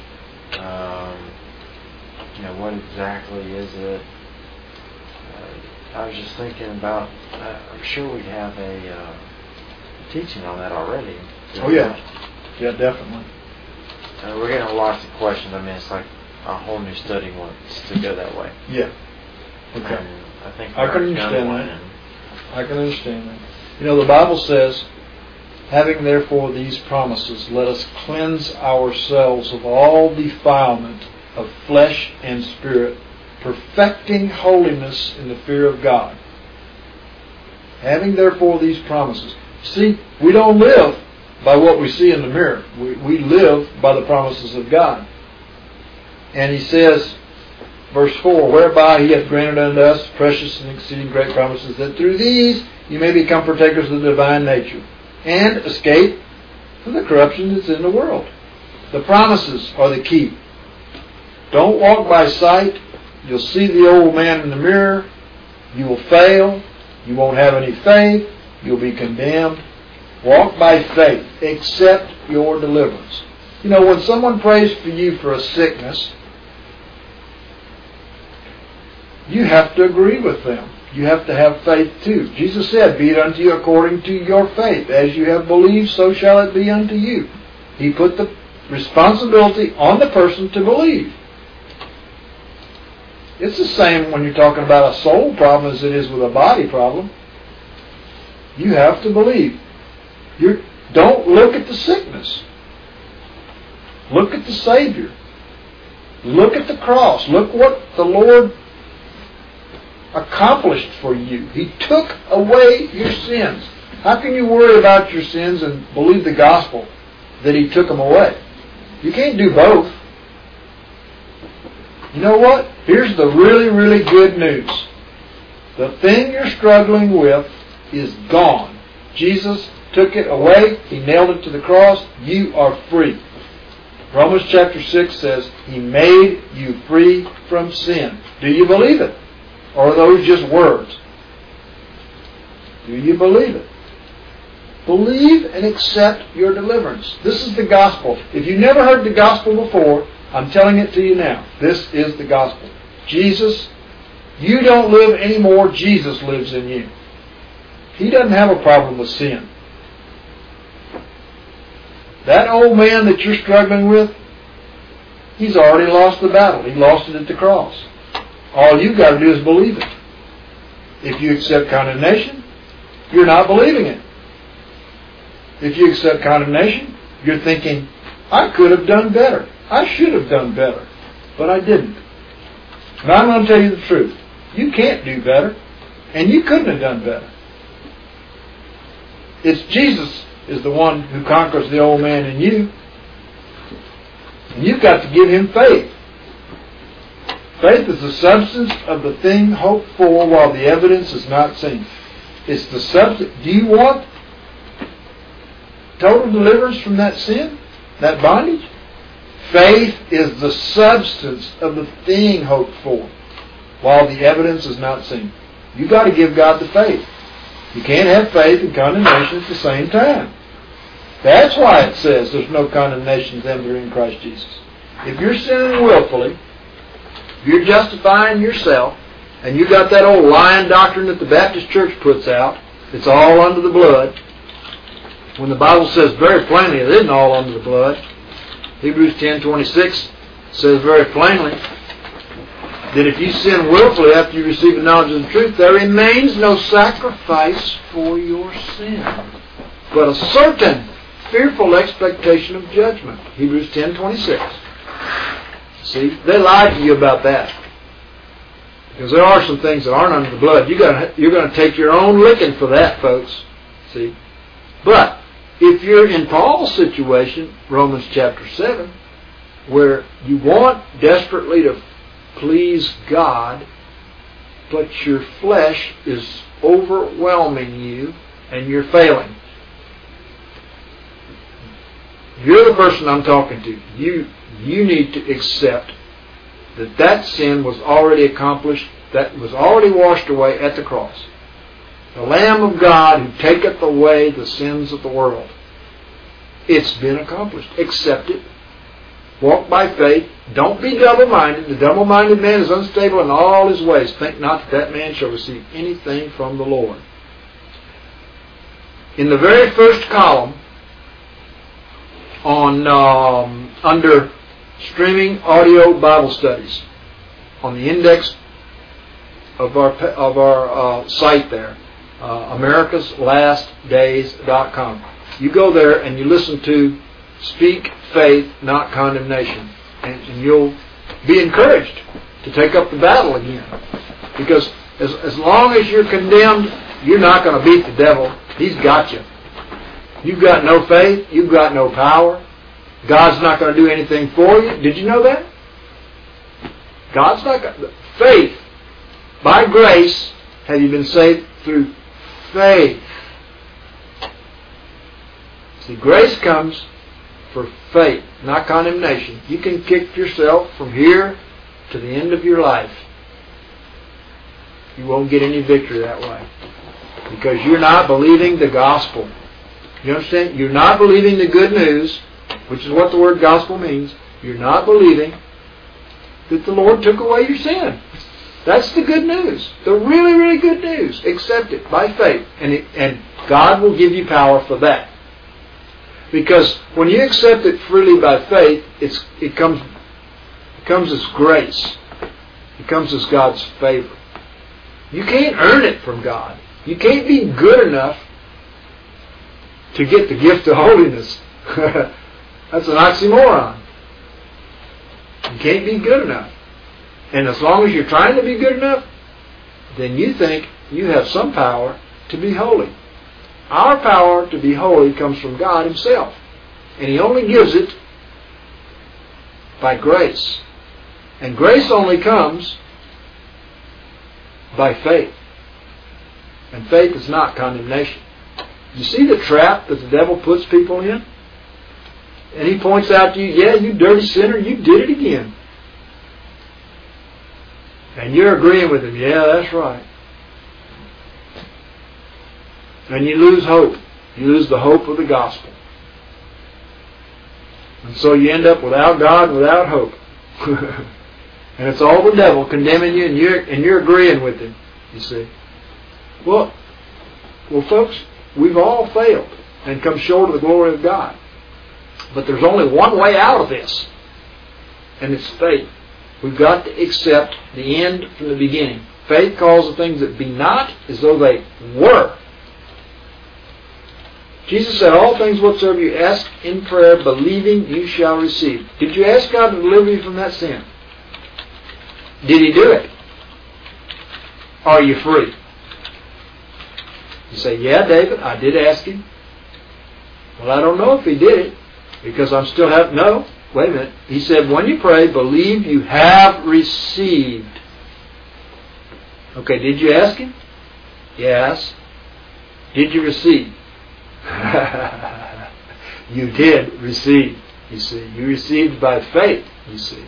What exactly is it? I was just thinking about, I'm sure we have a teaching on that already. Oh yeah. Yeah, definitely. We're getting lots of questions. I mean, it's like a whole new study wants to go that way. Yeah. Okay. And I think I can understand that. I can understand that. The Bible says, having therefore these promises, let us cleanse ourselves of all defilement of flesh and spirit, perfecting holiness in the fear of God. Having therefore these promises. See, we don't live by what we see in the mirror. We live by the promises of God. And He says, verse 4, whereby He hath granted unto us precious and exceeding great promises, that through these you may become partakers of the divine nature, and escape from the corruption that's in the world. The promises are the key. Don't walk by sight. You'll see the old man in the mirror. You will fail. You won't have any faith. You'll be condemned. Walk by faith. Accept your deliverance. When someone prays for you for a sickness, you have to agree with them. You have to have faith too. Jesus said, be it unto you according to your faith. As you have believed, so shall it be unto you. He put the responsibility on the person to believe. It's the same when you're talking about a soul problem as it is with a body problem. You have to believe. Don't look at the sickness. Look at the Savior. Look at the cross. Look what the Lord accomplished for you. He took away your sins. How can you worry about your sins and believe the gospel that He took them away? You can't do both. You know what? Here's the really, really good news. The thing you're struggling with is gone. Jesus took it away. He nailed it to the cross. You are free. Romans chapter 6 says, He made you free from sin. Do you believe it? Or are those just words? Do you believe it? Believe and accept your deliverance. This is the gospel. If you never heard the gospel before, I'm telling it to you now. This is the gospel. Jesus, you don't live anymore. Jesus lives in you. He doesn't have a problem with sin. That old man that you're struggling with, he's already lost the battle. He lost it at the cross. All you've got to do is believe it. If you accept condemnation, you're not believing it. If you accept condemnation, you're thinking, I could have done better. I should have done better. But I didn't. And I'm going to tell you the truth. You can't do better. And you couldn't have done better. It's Jesus is the one who conquers the old man in you. And you've got to give Him faith. Faith is the substance of the thing hoped for while the evidence is not seen. It's the substance. Do you want total deliverance from that sin, that bondage? Faith is the substance of the thing hoped for while the evidence is not seen. You've got to give God the faith. You can't have faith and condemnation at the same time. That's why it says there's no condemnation to them that are in Christ Jesus. If you're sinning willfully, if you're justifying yourself, and you got that old lying doctrine that the Baptist Church puts out, it's all under the blood, when the Bible says very plainly it isn't all under the blood. Hebrews 10:26 says very plainly that if you sin willfully after you receive the knowledge of the truth, there remains no sacrifice for your sin, but a certain fearful expectation of judgment. Hebrews 10:26. See, they lied to you about that. Because there are some things that aren't under the blood. You're going to take your own licking for that, folks. See? But if you're in Paul's situation, Romans chapter 7, where you want desperately to please God, but your flesh is overwhelming you and you're failing. You're the person I'm talking to. You need to accept that sin was already accomplished, that was already washed away at the cross. The Lamb of God who taketh away the sins of the world. It's been accomplished. Accept it. Walk by faith. Don't be double-minded. The double-minded man is unstable in all his ways. Think not that man shall receive anything from the Lord. In the very first column, on under streaming audio Bible studies, on the index of our site there, americaslastdays.com. You go there and you listen to Speak Faith, Not Condemnation, and you'll be encouraged to take up the battle again. Because as long as you're condemned, you're not going to beat the devil. He's got you. You've got no faith. You've got no power. God's not going to do anything for you. Did you know that? God's not going to. Faith. By grace have you been saved through faith. See, grace comes for faith, not condemnation. You can kick yourself from here to the end of your life. You won't get any victory that way. Because you're not believing the gospel. You understand? You're not believing the good news, which is what the word gospel means. You're not believing that the Lord took away your sin. That's the good news. The really, really good news. Accept it by faith. And God will give you power for that. Because when you accept it freely by faith, it comes as grace. It comes as God's favor. You can't earn it from God. You can't be good enough to get the gift of holiness. That's an oxymoron. You can't be good enough. And as long as you're trying to be good enough, then you think you have some power to be holy. Our power to be holy comes from God Himself. And He only gives it by grace. And grace only comes by faith. And faith is not condemnation. You see the trap that the devil puts people in? And he points out to you, yeah, you dirty sinner, you did it again. And you're agreeing with him, yeah, that's right. And you lose hope. You lose the hope of the gospel. And so you end up without God, without hope. And it's all the devil condemning you, and you're agreeing with him, you see. Well, folks, we've all failed and come short of the glory of God. But there's only one way out of this, and it's faith. We've got to accept the end from the beginning. Faith calls the things that be not as though they were. Jesus said, all things whatsoever you ask in prayer, believing you shall receive. Did you ask God to deliver you from that sin? Did He do it? Are you free? You say, yeah, David, I did ask Him. Well, I don't know if He did it, because I'm still having, no, wait a minute. He said, when you pray, believe you have received. Okay, did you ask Him? Yes. Did you receive? You did receive, you see. You received by faith, you see.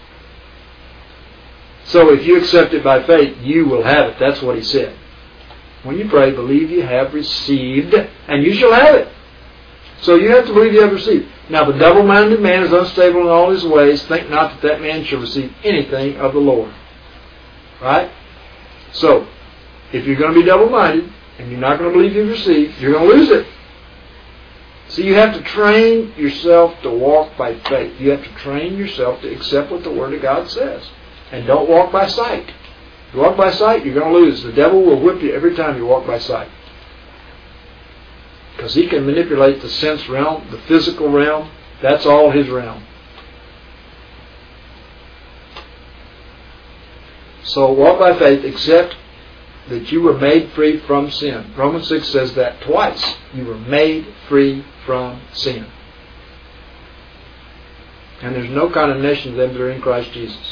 So if you accept it by faith, you will have it. That's what He said. When you pray, believe you have received, and you shall have it. So you have to believe you have received. Now the double-minded man is unstable in all his ways. Think not that that man shall receive anything of the Lord. Right? So, if you're going to be double-minded, and you're not going to believe you've received, you're going to lose it. So you have to train yourself to walk by faith. You have to train yourself to accept what the Word of God says. And don't walk by sight. If you walk by sight, you're going to lose. The devil will whip you every time you walk by sight. Because he can manipulate the sense realm, the physical realm. That's all his realm. So walk by faith, accept that you were made free from sin. Romans 6 says that twice. You were made free from sin. And there's no condemnation to them that are in Christ Jesus.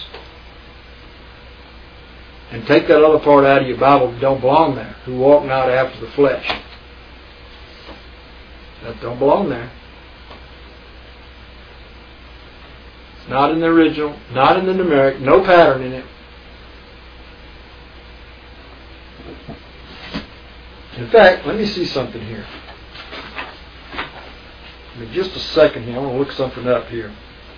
And take that other part out of your Bible that don't belong there. Who walk not after the flesh. That don't belong there. It's not in the original, not in the numeric, no pattern in it. In fact, let me see something here. Give me just a second here. I want to look something up here.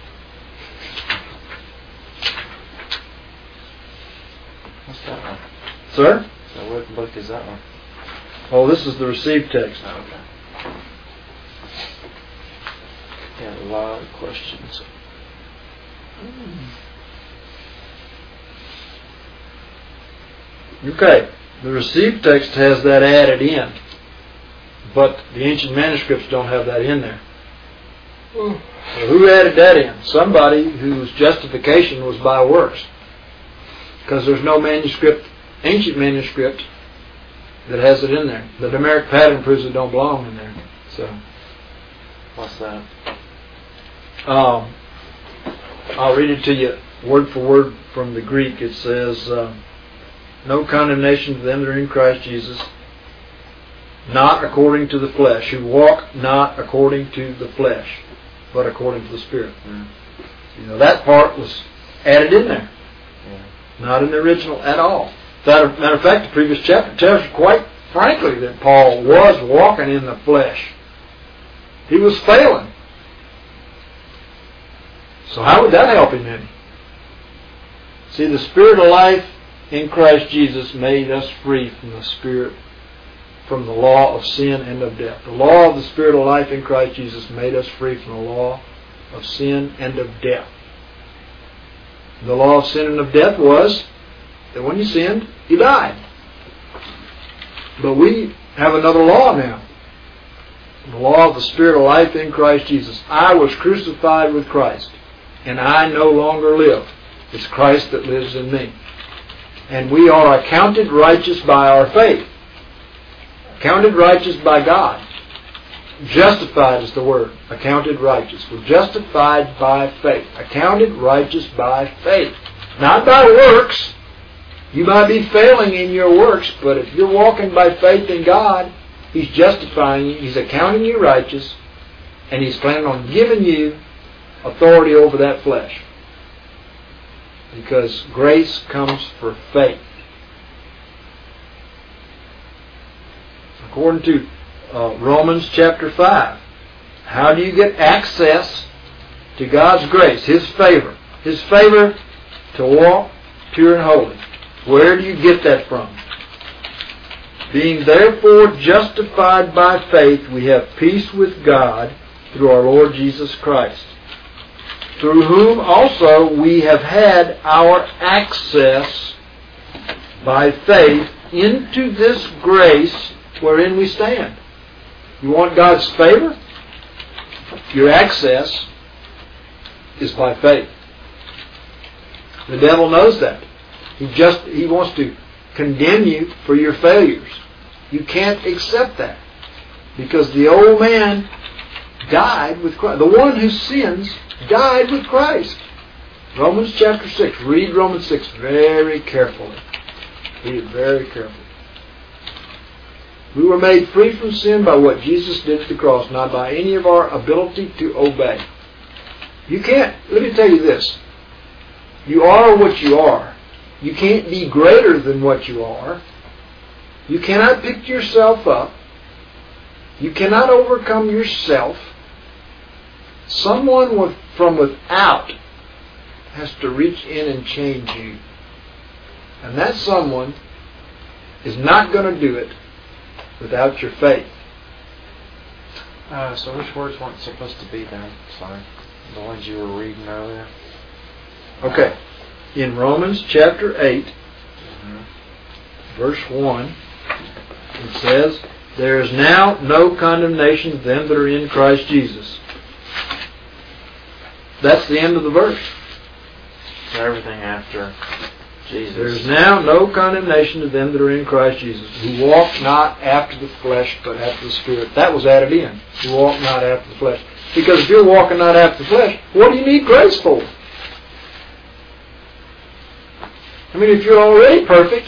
What's that one? Sir? So what book is that one? Oh, this is the received text. Oh, okay. Yeah, a lot of questions. Okay. The received text has that added in. But the ancient manuscripts don't have that in there. So who added that in? Somebody whose justification was by works. Because there's no manuscript, ancient manuscript, that has it in there. The numeric pattern proves it don't belong in there. So, What's that? I'll read it to you word for word from the Greek. It says, no condemnation to them that are in Christ Jesus, not according to the flesh, who walk not according to the flesh, but according to the Spirit. You know, that part was added in there. Not in the original at all. Matter of fact, the previous chapter tells you quite frankly that Paul was walking in the flesh. He was failing. So how would that help him any? See, the Spirit of life in Christ Jesus made us free from the Spirit, from the law of sin and of death. The law of the Spirit of life in Christ Jesus made us free from the law of sin and of death. The law of sin and of death was that when you sinned, you died. But we have another law now. The law of the Spirit of life in Christ Jesus. I was crucified with Christ, and I no longer live. It's Christ that lives in me. And we are accounted righteous by our faith. Accounted righteous by God. Justified is the word. Accounted righteous. We're justified by faith. Accounted righteous by faith. Not by works. You might be failing in your works, but if you're walking by faith in God, He's justifying you. He's accounting you righteous. And He's planning on giving you authority over that flesh. Because grace comes for faith. According to Romans chapter 5. How do you get access to God's grace, His favor? His favor to walk pure and holy. Where do you get that from? Being therefore justified by faith, we have peace with God through our Lord Jesus Christ, through whom also we have had our access by faith into this grace wherein we stand. You want God's favor? Your access is by faith. The devil knows that. He wants to condemn you for your failures. You can't accept that. Because the old man died with Christ. The one who sins died with Christ. Romans chapter 6. Read Romans 6 very carefully. Read it very carefully. We were made free from sin by what Jesus did at the cross, not by any of our ability to obey. You can't, let me tell you this. You are what you are. You can't be greater than what you are. You cannot pick yourself up. You cannot overcome yourself. Someone from without has to reach in and change you. And that someone is not going to do it without your faith. So which words weren't supposed to be there? Sorry. The ones you were reading earlier? Okay. In Romans chapter 8, verse 1, it says, there is now no condemnation to them that are in Christ Jesus. That's the end of the verse. So everything after Jesus. There is now no condemnation to them that are in Christ Jesus, who walk not after the flesh, but after the Spirit. That was added in. Who walk not after the flesh. Because if you're walking not after the flesh, what do you need grace for? I mean, if you're already perfect,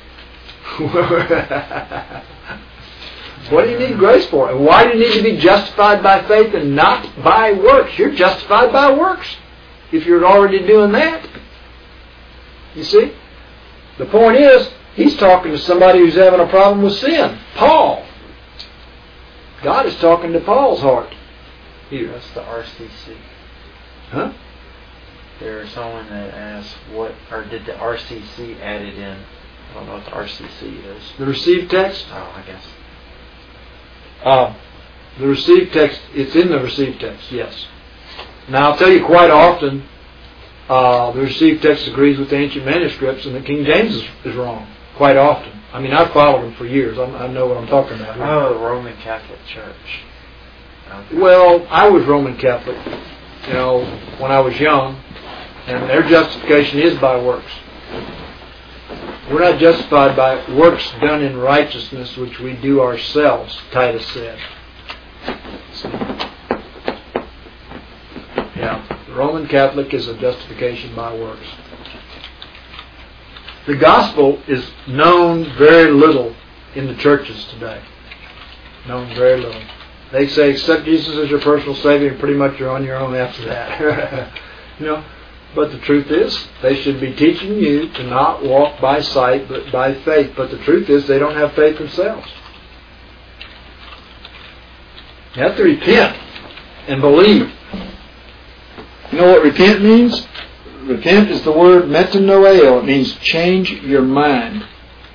what do you need grace for? And why do you need to be justified by faith and not by works? You're justified by works if you're already doing that. You see? The point is, he's talking to somebody who's having a problem with sin. Paul. God is talking to Paul's heart. Here. That's the RCC. Huh? There's someone that asked, did the RCC add it in? I don't know what the RCC is. The received text? Oh, I guess. The received text, it's in the received text, yes. Now, I'll tell you quite often, the received text agrees with the ancient manuscripts, and the King James is wrong. Quite often. I mean, I've followed them for years. I know what I'm talking about. Oh, the Roman Catholic Church. Okay. Well, I was Roman Catholic, when I was young, and their justification is by works. We're not justified by works done in righteousness, which we do ourselves, Titus said. Yeah, the Roman Catholic is a justification by works. The gospel is known very little in the churches today. Known very little. They say, accept Jesus as your personal Savior, and pretty much you're on your own after that. But the truth is, they should be teaching you to not walk by sight, but by faith. But the truth is, they don't have faith themselves. You have to repent and believe. You know what repent means? Repent is the word metanoeo. It means change your mind.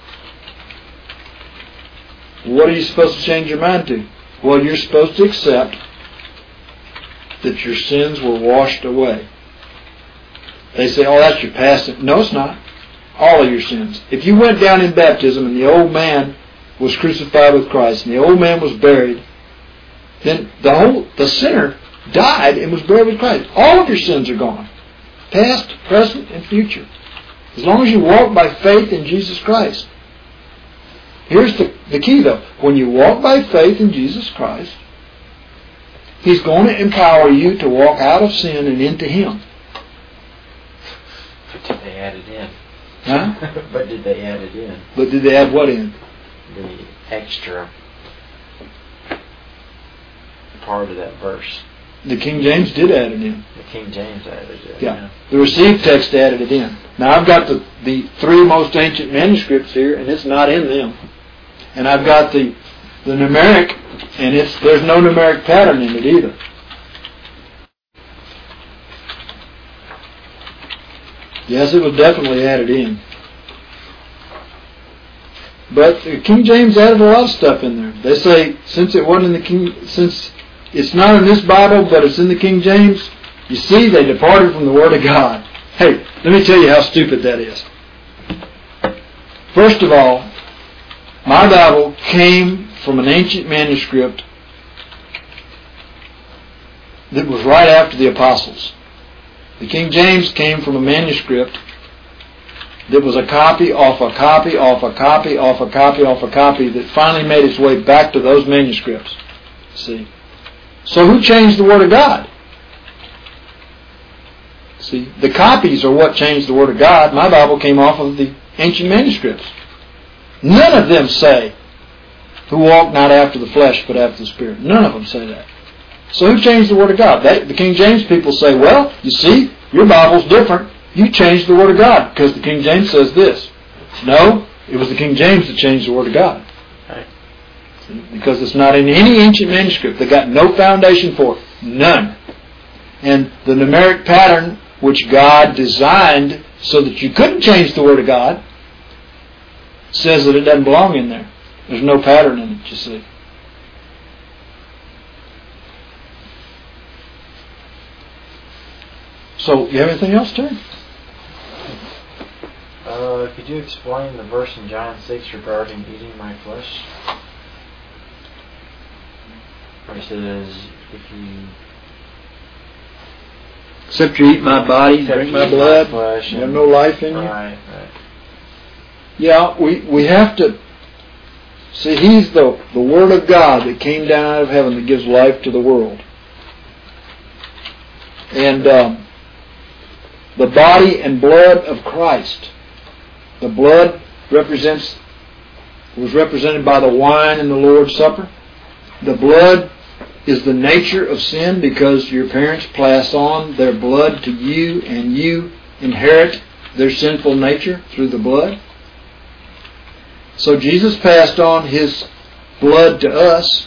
What are you supposed to change your mind to? Well, you're supposed to accept that your sins were washed away. They say, oh, that's your past. No, it's not. All of your sins. If you went down in baptism and the old man was crucified with Christ and the old man was buried, then the sinner died and was buried with Christ. All of your sins are gone. Past, present, and future. As long as you walk by faith in Jesus Christ. Here's the key though. When you walk by faith in Jesus Christ, He's going to empower you to walk out of sin and into Him. But did they add it in? Huh? But did they add it in? But did they add what in? The extra part of that verse. The King James did add it in. The King James added it. Yeah. The received text added it in. Now I've got the three most ancient manuscripts here, and it's not in them. And I've got the numeric, and there's no numeric pattern in it either. Yes, it was definitely added in. But the King James added a lot of stuff in there. They say since it's not in this Bible, but it's in the King James, you see, they departed from the Word of God. Hey, let me tell you how stupid that is. First of all, my Bible came from an ancient manuscript that was right after the Apostles. The King James came from a manuscript that was a copy off a copy off a copy off a copy off a copy that finally made its way back to those manuscripts. See? So who changed the Word of God? See, the copies are what changed the Word of God. My Bible came off of the ancient manuscripts. None of them say, who walk not after the flesh but after the Spirit. None of them say that. So who changed the Word of God? The King James people say, well, you see, your Bible's different. You changed the Word of God because the King James says this. No, it was the King James that changed the Word of God. Right. See, because it's not in any ancient manuscript. They got no foundation for it. None. And the numeric pattern which God designed so that you couldn't change the Word of God says that it doesn't belong in there. There's no pattern in it, you see. So, you have anything else, Terry? Could you explain the verse in John 6 regarding eating my flesh? Where it says, if you... Except you eat my body, drink my blood, flesh, you have no life in you. Right. Yeah, we have to... See, He's the Word of God that came down out of heaven that gives life to the world. And the body and blood of Christ. The blood was represented by the wine in the Lord's Supper. The blood is the nature of sin because your parents pass on their blood to you and you inherit their sinful nature through the blood. So Jesus passed on His blood to us.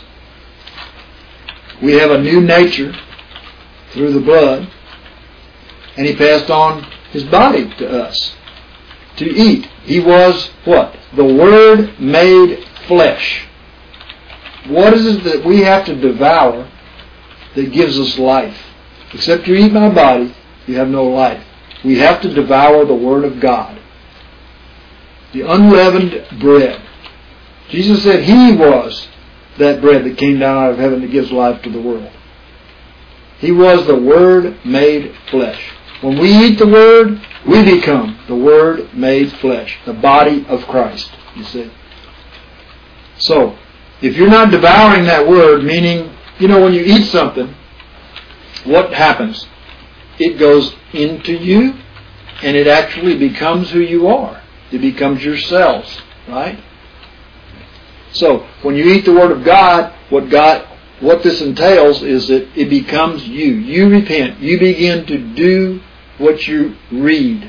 We have a new nature through the blood. And He passed on His body to us to eat. He was what? The Word made flesh. What is it that we have to devour that gives us life? Except you eat my body, you have no life. We have to devour the Word of God. The unleavened bread. Jesus said He was that bread that came down out of heaven that gives life to the world. He was the Word made flesh. When we eat the Word, we become the Word made flesh, the body of Christ, you see. So, if you're not devouring that Word, meaning, when you eat something, what happens? It goes into you, and it actually becomes who you are. It becomes your cells, right? So, when you eat the Word of God, what this entails is that it becomes you. You repent. You begin to do what you read.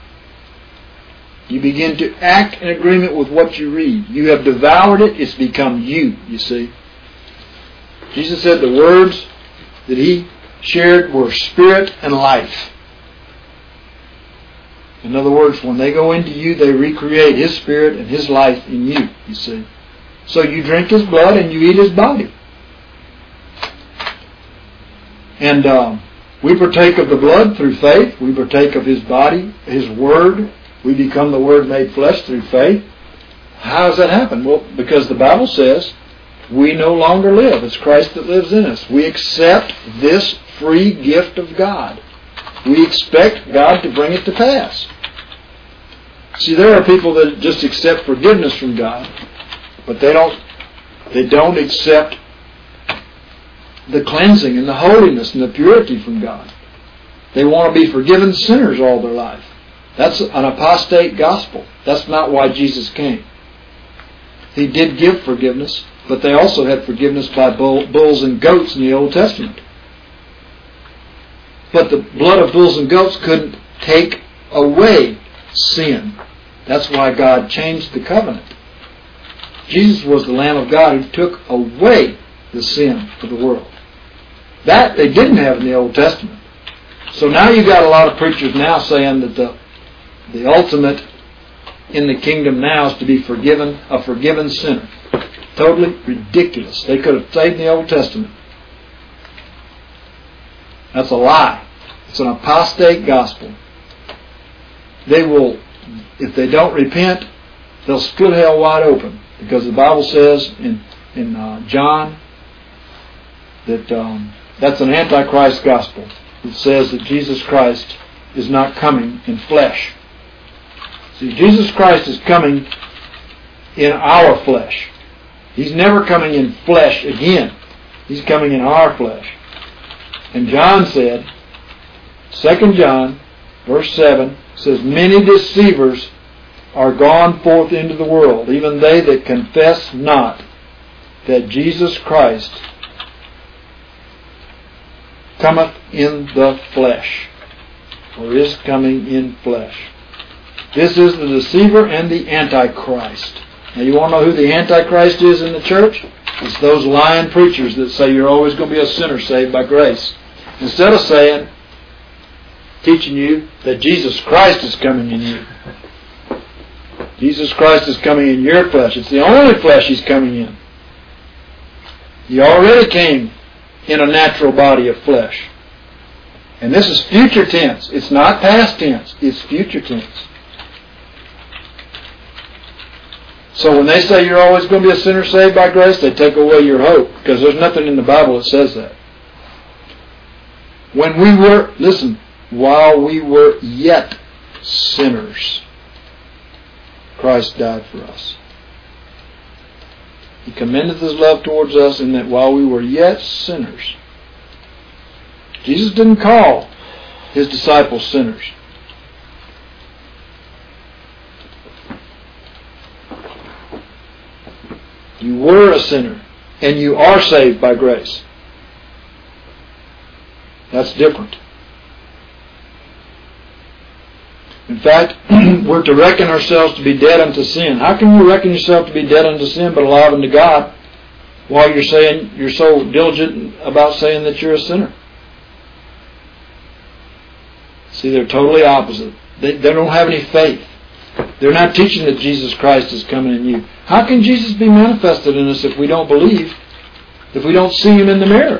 You begin to act in agreement with what you read. You have devoured it. It's become you see. Jesus said the words that He shared were spirit and life. In other words, when they go into you, they recreate His spirit and His life in you see. So you drink His blood and you eat His body. And we partake of the blood through faith. We partake of His body, His Word. We become the Word made flesh through faith. How does that happen? Well, because the Bible says we no longer live. It's Christ that lives in us. We accept this free gift of God. We expect God to bring it to pass. See, there are people that just accept forgiveness from God, but they don't accept the cleansing and the holiness and the purity from God. They want to be forgiven sinners all their life. That's an apostate gospel. That's not why Jesus came. He did give forgiveness, but they also had forgiveness by bulls and goats in the Old Testament. But the blood of bulls and goats couldn't take away sin. That's why God changed the covenant. Jesus was the Lamb of God who took away the sin of the world. That they didn't have in the Old Testament. So now you've got a lot of preachers now saying that the ultimate in the kingdom now is to be a forgiven sinner. Totally ridiculous. They could have stayed in the Old Testament. That's a lie. It's an apostate gospel. They will, if they don't repent, they'll split hell wide open. Because the Bible says in John that that's an antichrist gospel. It says that Jesus Christ is not coming in flesh. See, Jesus Christ is coming in our flesh. He's never coming in flesh again. He's coming in our flesh. And John said 2 John, verse 7, says, many deceivers are gone forth into the world, even they that confess not that Jesus Christ cometh in the flesh, or is coming in flesh. This is the deceiver and the Antichrist. Now you want to know who the Antichrist is in the church? It's those lying preachers that say you're always going to be a sinner saved by grace. Instead of saying, teaching you that Jesus Christ is coming in you. Jesus Christ is coming in your flesh. It's the only flesh He's coming in. He already came in a natural body of flesh. And this is future tense. It's not past tense. It's future tense. So when they say you're always going to be a sinner saved by grace, they take away your hope, because there's nothing in the Bible that says that. When we were, listen, while we were yet sinners, Christ died for us. He commendeth His love towards us in that while we were yet sinners. Jesus didn't call His disciples sinners. You were a sinner, and you are saved by grace. That's different. In fact, we're to reckon ourselves to be dead unto sin. How can you reckon yourself to be dead unto sin but alive unto God while you're saying you're so diligent about saying that you're a sinner? See, they're totally opposite. They don't have any faith. They're not teaching that Jesus Christ is coming in you. How can Jesus be manifested in us if we don't believe, if we don't see Him in the mirror?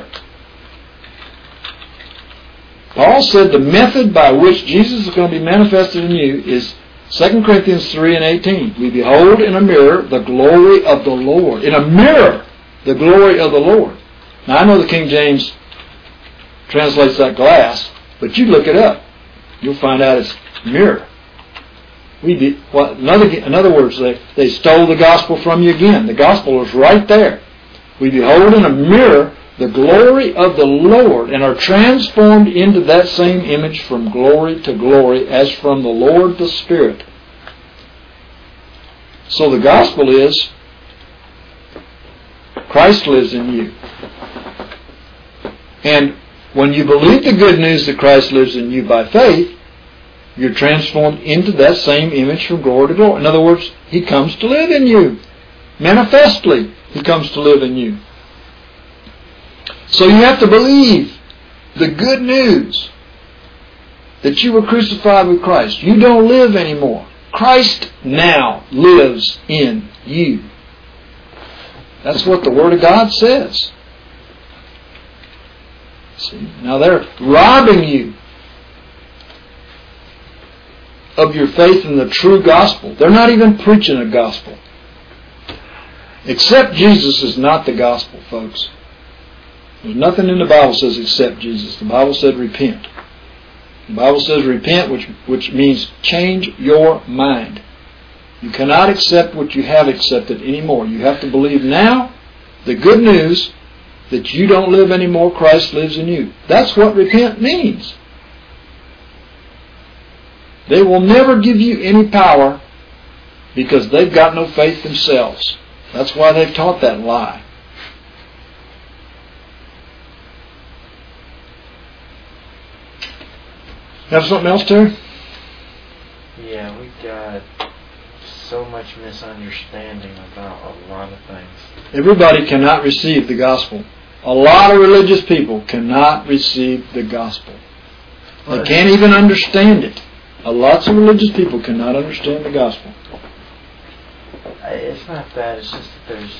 Paul said the method by which Jesus is going to be manifested in you is 2 Corinthians 3 and 18. We behold in a mirror the glory of the Lord. In a mirror, the glory of the Lord. Now I know the King James translates that glass, but you look it up. You'll find out it's mirror. In other words, they stole the gospel from you again. The gospel is right there. We behold in a mirror the glory of the Lord and are transformed into that same image from glory to glory as from the Lord the Spirit. So the gospel is Christ lives in you. And when you believe the good news that Christ lives in you by faith, you're transformed into that same image from glory to glory. In other words, He comes to live in you. Manifestly, He comes to live in you. So you have to believe the good news that you were crucified with Christ. You don't live anymore. Christ now lives in you. That's what the Word of God says. See? Now they're robbing you of your faith in the true gospel. They're not even preaching a gospel. Except Jesus is not the gospel, folks. There's nothing in the Bible that says accept Jesus. The Bible said repent. The Bible says repent, which means change your mind. You cannot accept what you have accepted anymore. You have to believe now the good news that you don't live anymore, Christ lives in you. That's what repent means. They will never give you any power because they've got no faith themselves. That's why they've taught that lie. Have something else, Terry? Yeah, we got so much misunderstanding about a lot of things. Everybody cannot receive the gospel. A lot of religious people cannot receive the gospel. They can't even understand it. Lots of religious people cannot understand the gospel. It's not that. It's just that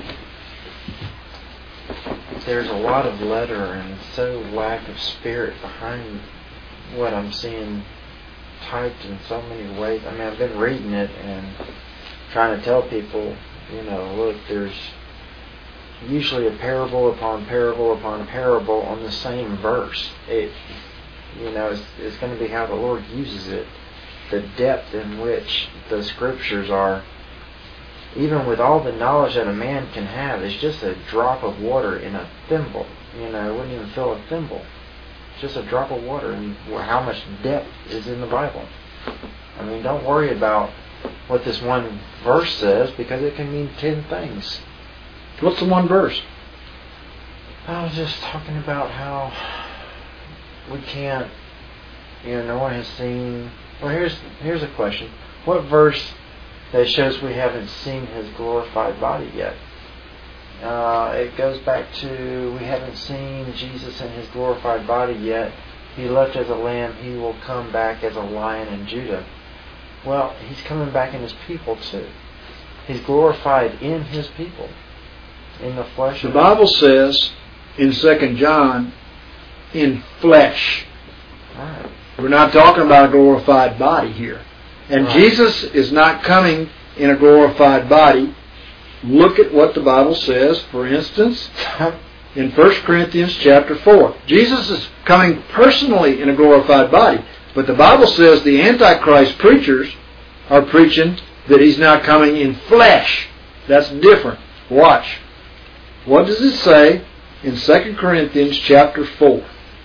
there's a lot of letter and so lack of spirit behind what I'm seeing typed in so many ways. I mean, I've been reading it and trying to tell people, look, there's usually a parable upon parable upon parable on the same verse. It's going to be how the Lord uses it. The depth in which the Scriptures are, even with all the knowledge that a man can have, it's just a drop of water in a thimble. It wouldn't even fill a thimble. just a drop of water, and how much depth is in the Bible. I mean, don't worry about what this one verse says, because it can mean 10 things. What's the one verse? I was just talking about how we can't, no one has seen. Well, here's a question. What verse that shows we haven't seen His glorified body yet? It goes back to, we haven't seen Jesus in His glorified body yet. He left as a lamb. He will come back as a lion in Judah. Well, He's coming back in His people too. He's glorified in His people, in the flesh. The Bible says in 2 John, in flesh. Right. We're not talking about a glorified body here. And Right. Jesus is not coming in a glorified body. Look at what the Bible says, for instance, in 1 Corinthians chapter 4. Jesus is coming personally in a glorified body. But the Bible says the Antichrist preachers are preaching that He's not coming in flesh. That's different. Watch. What does it say in 2 Corinthians chapter 4?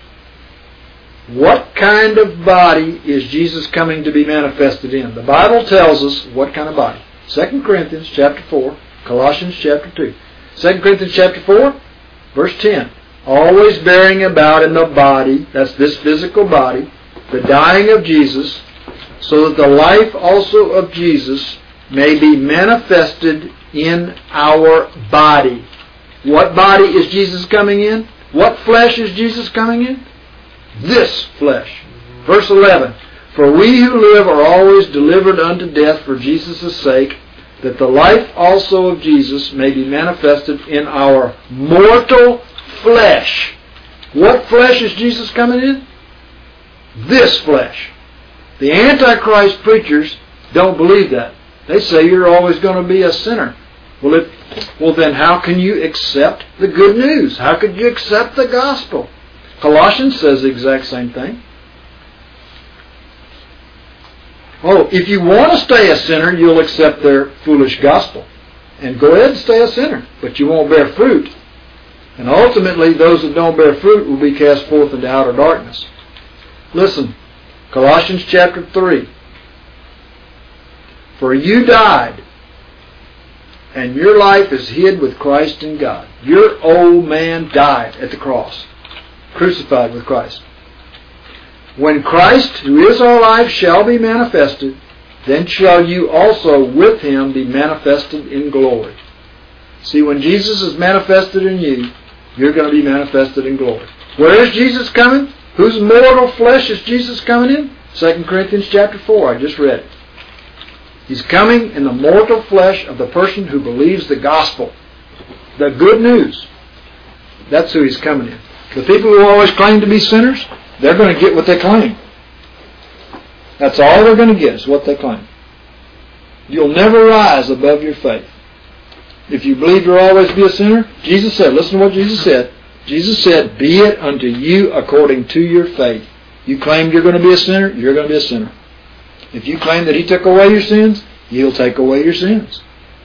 What kind of body is Jesus coming to be manifested in? The Bible tells us what kind of body. 2 Corinthians chapter 4, Colossians chapter 2. 2 Corinthians chapter 4, verse 10. Always bearing about in the body, that's this physical body, the dying of Jesus, so that the life also of Jesus may be manifested in our body. What body is Jesus coming in? What flesh is Jesus coming in? This flesh. Verse 11. For we who live are always delivered unto death for Jesus' sake, that the life also of Jesus may be manifested in our mortal flesh. What flesh is Jesus coming in? This flesh. The Antichrist preachers don't believe that. They say you're always going to be a sinner. Well, then how can you accept the good news? How could you accept the gospel? Colossians says the exact same thing. Oh, if you want to stay a sinner, you'll accept their foolish gospel. And go ahead and stay a sinner, but you won't bear fruit. And ultimately, those that don't bear fruit will be cast forth into outer darkness. Listen, Colossians chapter 3. For you died, and your life is hid with Christ in God. Your old man died at the cross, crucified with Christ. When Christ, who is our life, shall be manifested, then shall you also with Him be manifested in glory. See, when Jesus is manifested in you, you're going to be manifested in glory. Where is Jesus coming? Whose mortal flesh is Jesus coming in? 2 Corinthians chapter 4, I just read it. He's coming in the mortal flesh of the person who believes the gospel. The good news. That's who He's coming in. The people who always claim to be sinners, they're going to get what they claim. That's all they're going to get, is what they claim. You'll never rise above your faith. If you believe you'll always be a sinner, Jesus said, listen to what Jesus said. Jesus said, be it unto you according to your faith. You claim you're going to be a sinner, you're going to be a sinner. If you claim that He took away your sins, He'll take away your sins.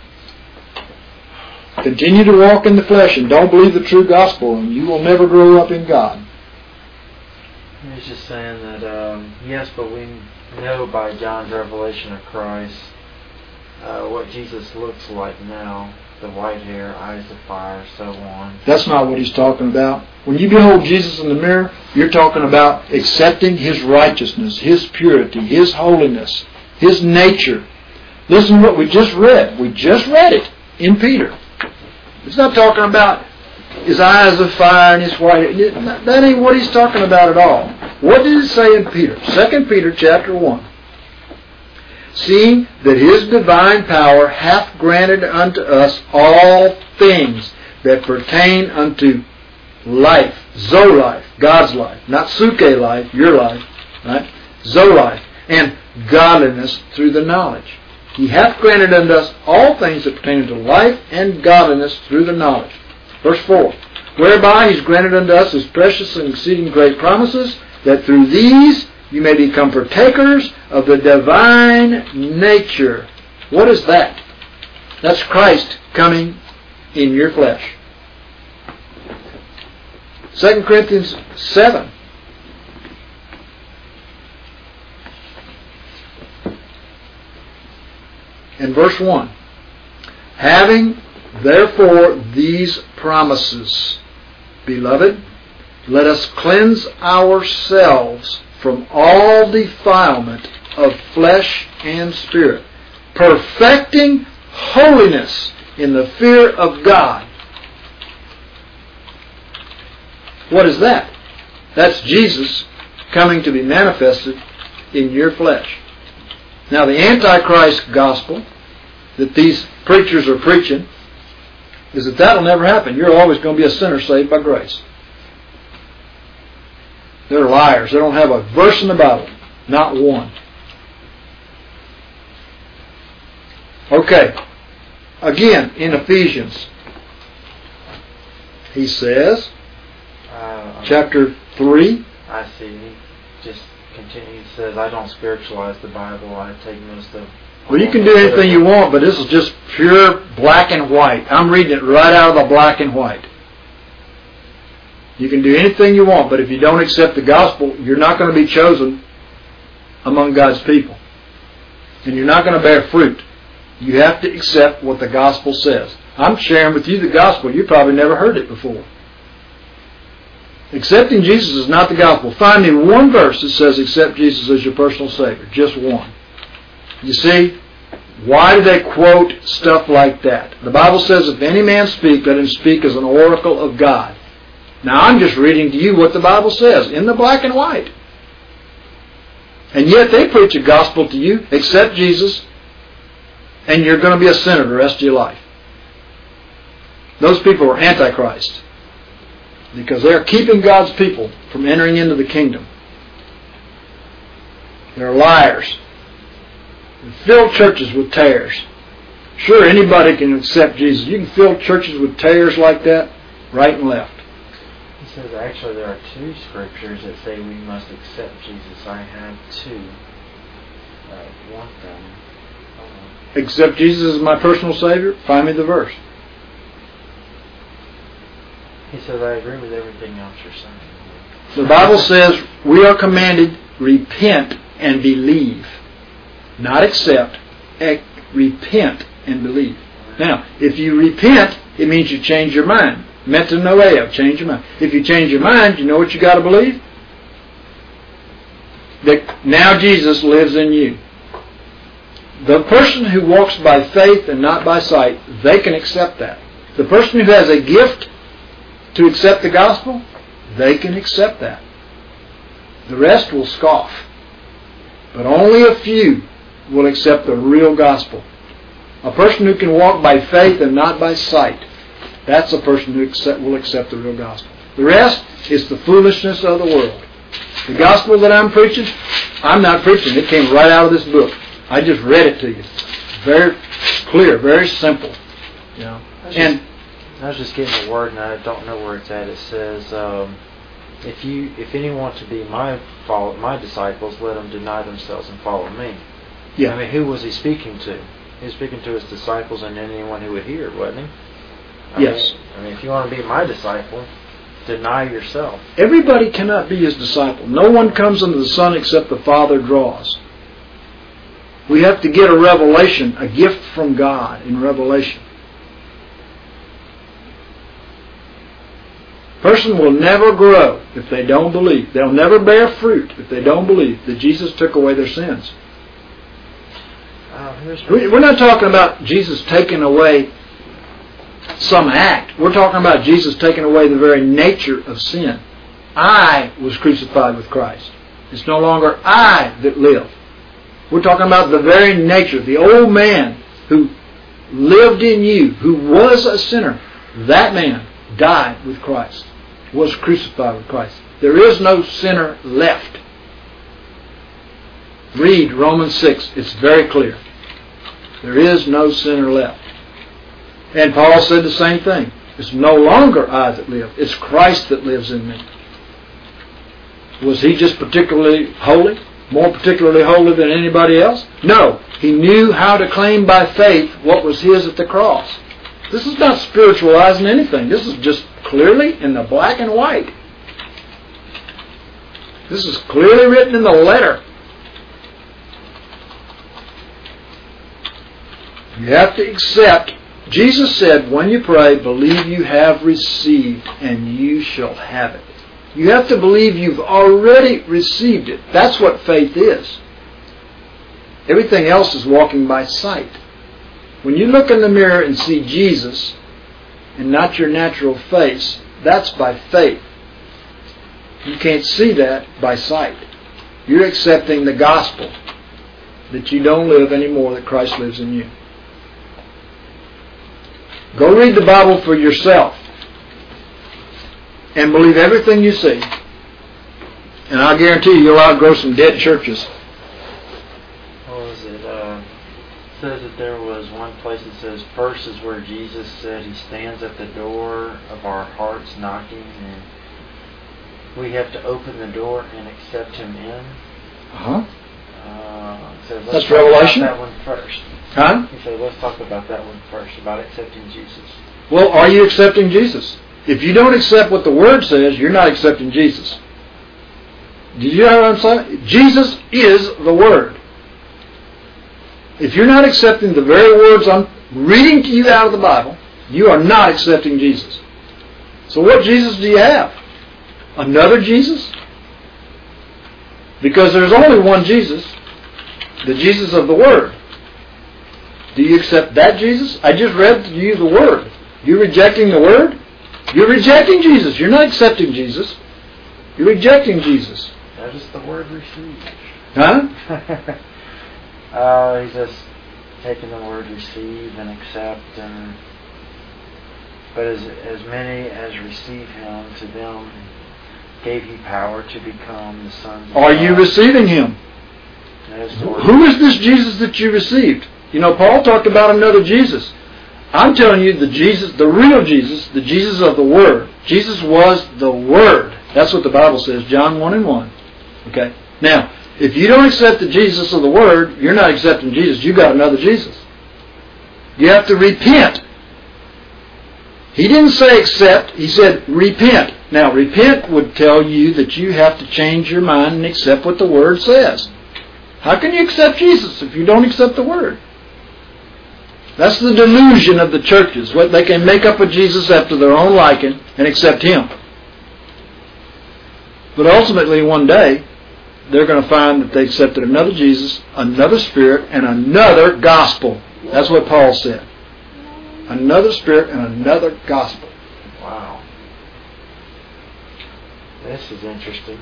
Continue to walk in the flesh and don't believe the true gospel, and you will never grow up in God. He's just saying that, yes, but we know by John's revelation of Christ what Jesus looks like now. The white hair, eyes of fire, so on. That's not what He's talking about. When you behold Jesus in the mirror, you're talking about accepting His righteousness, His purity, His holiness, His nature. Listen to what we just read. We just read it in Peter. It's not talking about His eyes of fire and His white hair. That ain't what He's talking about at all. What did it say in Peter? 2 Peter chapter 1. Seeing that His divine power hath granted unto us all things that pertain unto life, Zoe-life, God's life, not Suke life, your life, right? Zoe-life, and godliness through the knowledge. He hath granted unto us all things that pertain unto life and godliness through the knowledge. Verse 4. Whereby He's granted unto us His precious and exceeding great promises, that through these you may become partakers of the divine nature. What is that? That's Christ coming in your flesh. 2 Corinthians 7. in verse 1. Having therefore these promises, beloved, let us cleanse ourselves from all defilement of flesh and spirit, perfecting holiness in the fear of God. What is that? That's Jesus coming to be manifested in your flesh. Now, the Antichrist gospel that these preachers are preaching is that that'll never happen. You're always going to be a sinner saved by grace. They're liars. They don't have a verse in the Bible. Not one. Okay. Again, in Ephesians, he says, chapter 3. I see. He just continues. He says, I don't spiritualize the Bible. I take most of... Well, you can do anything you want, but this is just pure black and white. I'm reading it right out of the black and white. You can do anything you want, but if you don't accept the gospel, you're not going to be chosen among God's people. And you're not going to bear fruit. You have to accept what the gospel says. I'm sharing with you the gospel. You probably never heard it before. Accepting Jesus is not the gospel. Find me one verse that says accept Jesus as your personal Savior. Just one. You see, why do they quote stuff like that? The Bible says, if any man speak, let him speak as an oracle of God. Now, I'm just reading to you what the Bible says in the black and white. And yet they preach a gospel to you, accept Jesus, and you're going to be a sinner the rest of your life. Those people are Antichrist, because they're keeping God's people from entering into the kingdom. They're liars. They fill churches with tares. Sure, anybody can accept Jesus. You can fill churches with tares like that, right and left. He says, actually, there are two scriptures that say we must accept Jesus. I have two. I want them. Accept Jesus as my personal Savior? Find me the verse. He says, I agree with everything else you're saying. The Bible says we are commanded, repent and believe. Not accept, repent and believe. Now, if you repent, it means you change your mind. Metanoia, change your mind. If you change your mind, you know what you got to believe? That now Jesus lives in you. The person who walks by faith and not by sight, they can accept that. The person who has a gift to accept the gospel, they can accept that. The rest will scoff. But only a few will accept the real gospel. A person who can walk by faith and not by sight, that's a person who will accept the real gospel. The rest is the foolishness of the world. The gospel that I'm preaching, I'm not preaching. It came right out of this book. I just read it to you. Very clear, very simple. You know. I was just getting a word, and I don't know where it's at. It says, if anyone to be my disciples, let them deny themselves and follow me. Yeah. I mean, who was he speaking to? He was speaking to his disciples and anyone who would hear, wasn't he? Yes. I mean, if you want to be my disciple, deny yourself. Everybody cannot be his disciple. No one comes unto the Son except the Father draws. We have to get a revelation, a gift from God in revelation. Person will never grow if they don't believe. They'll never bear fruit if they don't believe that Jesus took away their sins. We're not talking about Jesus taking away some act. We're talking about Jesus taking away the very nature of sin. I was crucified with Christ. It's no longer I that live. We're talking about the very nature, the old man who lived in you, who was a sinner. That man died with Christ, was crucified with Christ. There is no sinner left. Read Romans 6. It's very clear. There is no sinner left. And Paul said the same thing. It's no longer I that live. It's Christ that lives in me. Was he just particularly holy? More particularly holy than anybody else? No. He knew how to claim by faith what was his at the cross. This is not spiritualizing anything. This is just clearly in the black and white. This is clearly written in the letter. You have to accept. Jesus said, when you pray, believe you have received and you shall have it. You have to believe you've already received it. That's what faith is. Everything else is walking by sight. When you look in the mirror and see Jesus and not your natural face, that's by faith. You can't see that by sight. You're accepting the gospel that you don't live anymore, that Christ lives in you. Go read the Bible for yourself and believe everything you see. And I'll guarantee you'll outgrow some dead churches. What was it? It says that there was one place that says, first is where Jesus said He stands at the door of our hearts knocking, and we have to open the door and accept Him in. It says, that's Revelation? That one first. Huh? He said, let's talk about that one first, about accepting Jesus. Well, are you accepting Jesus? If you don't accept what the Word says, you're not accepting Jesus. Did you know what I'm saying? Jesus is the Word. If you're not accepting the very words I'm reading to you out of the Bible, you are not accepting Jesus. So what Jesus do you have? Another Jesus? Because there's only one Jesus, the Jesus of the Word. Do you accept that Jesus? I just read to you the Word. You're rejecting the Word? You're rejecting Jesus. You're not accepting Jesus. You're rejecting Jesus. That is the word received. Huh? He's just taking the word receive and accept, but as many as receive Him, to them gave He power to become the sons of God. Are you receiving Him? Who is this Jesus that you received? You know, Paul talked about another Jesus. I'm telling you, the Jesus, the real Jesus, the Jesus of the Word. Jesus was the Word. That's what the Bible says, John 1:1. Okay? Now, if you don't accept the Jesus of the Word, you're not accepting Jesus. You've got another Jesus. You have to repent. He didn't say accept. He said repent. Now, repent would tell you that you have to change your mind and accept what the Word says. How can you accept Jesus if you don't accept the Word? That's the delusion of the churches. What they can make up a Jesus after their own liking and accept Him. But ultimately, one day, they're going to find that they accepted another Jesus, another Spirit, and another gospel. That's what Paul said. Another Spirit and another gospel. Wow. This is interesting.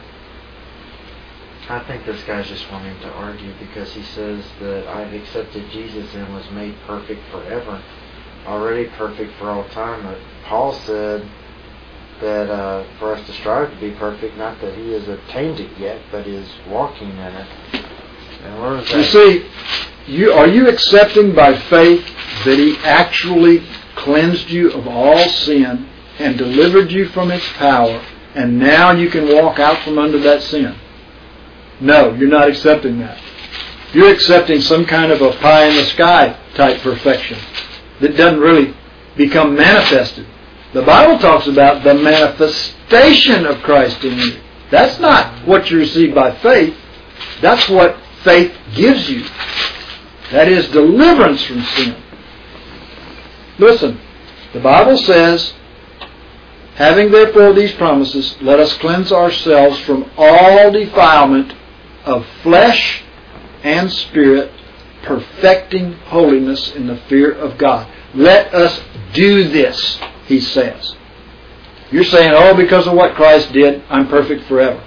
I think this guy's just wanting to argue because he says that I've accepted Jesus and was made perfect forever. Already perfect for all time. But Paul said that for us to strive to be perfect, not that he has attained it yet, but is walking in it. And where is that? You see, are you accepting by faith that He actually cleansed you of all sin and delivered you from its power, and now you can walk out from under that sin? No, you're not accepting that. You're accepting some kind of a pie-in-the-sky type perfection that doesn't really become manifested. The Bible talks about the manifestation of Christ in you. That's not what you receive by faith. That's what faith gives you. That is deliverance from sin. Listen, the Bible says, having therefore these promises, let us cleanse ourselves from all defilement of flesh and spirit, perfecting holiness in the fear of God. Let us do this, he says. You're saying, oh, because of what Christ did, I'm perfect forever.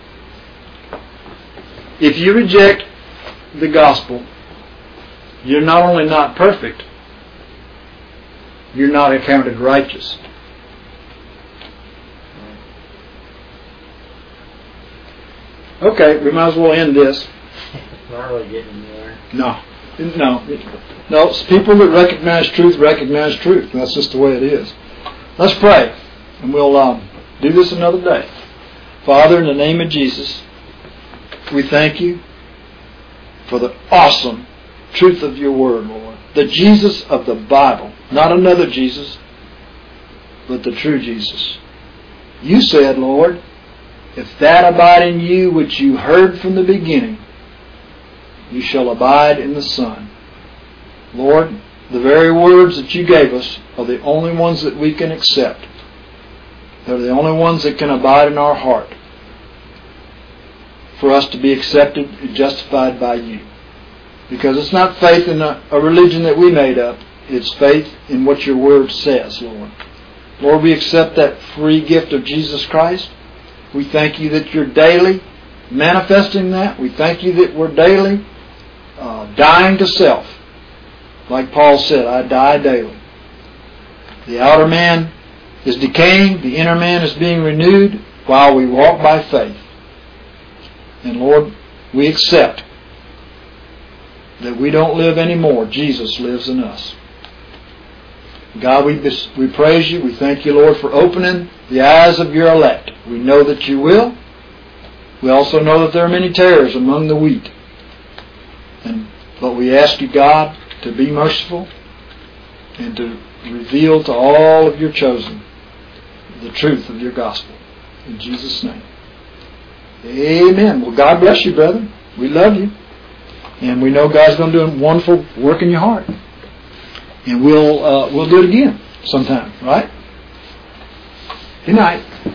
If you reject the gospel, you're not only not perfect, you're not accounted righteous. Okay, we might as well end this. Not really getting there. No. It's people that recognize truth. That's just the way it is. Let's pray, and we'll do this another day. Father, in the name of Jesus, we thank you for the awesome truth of your word, Lord. The Jesus of the Bible. Not another Jesus, but the true Jesus. You said, Lord, if that abide in you which you heard from the beginning, you shall abide in the Son. Lord, the very words that you gave us are the only ones that we can accept. They're the only ones that can abide in our heart for us to be accepted and justified by you. Because it's not faith in a religion that we made up. It's faith in what your word says, Lord. Lord, we accept that free gift of Jesus Christ. We thank you that you're daily manifesting that. We thank you that we're daily dying to self. Like Paul said, I die daily. The outer man is decaying. The inner man is being renewed while we walk by faith. And Lord, we accept that we don't live anymore. Jesus lives in us. God, we praise you. We thank you, Lord, for opening the eyes of your elect. We know that you will. We also know that there are many tares among the wheat. But we ask you, God, to be merciful and to reveal to all of your chosen the truth of your gospel. In Jesus' name. Amen. Well, God bless you, brother. We love you. And we know God's going to do a wonderful work in your heart. And we'll do it again sometime, right? Good night.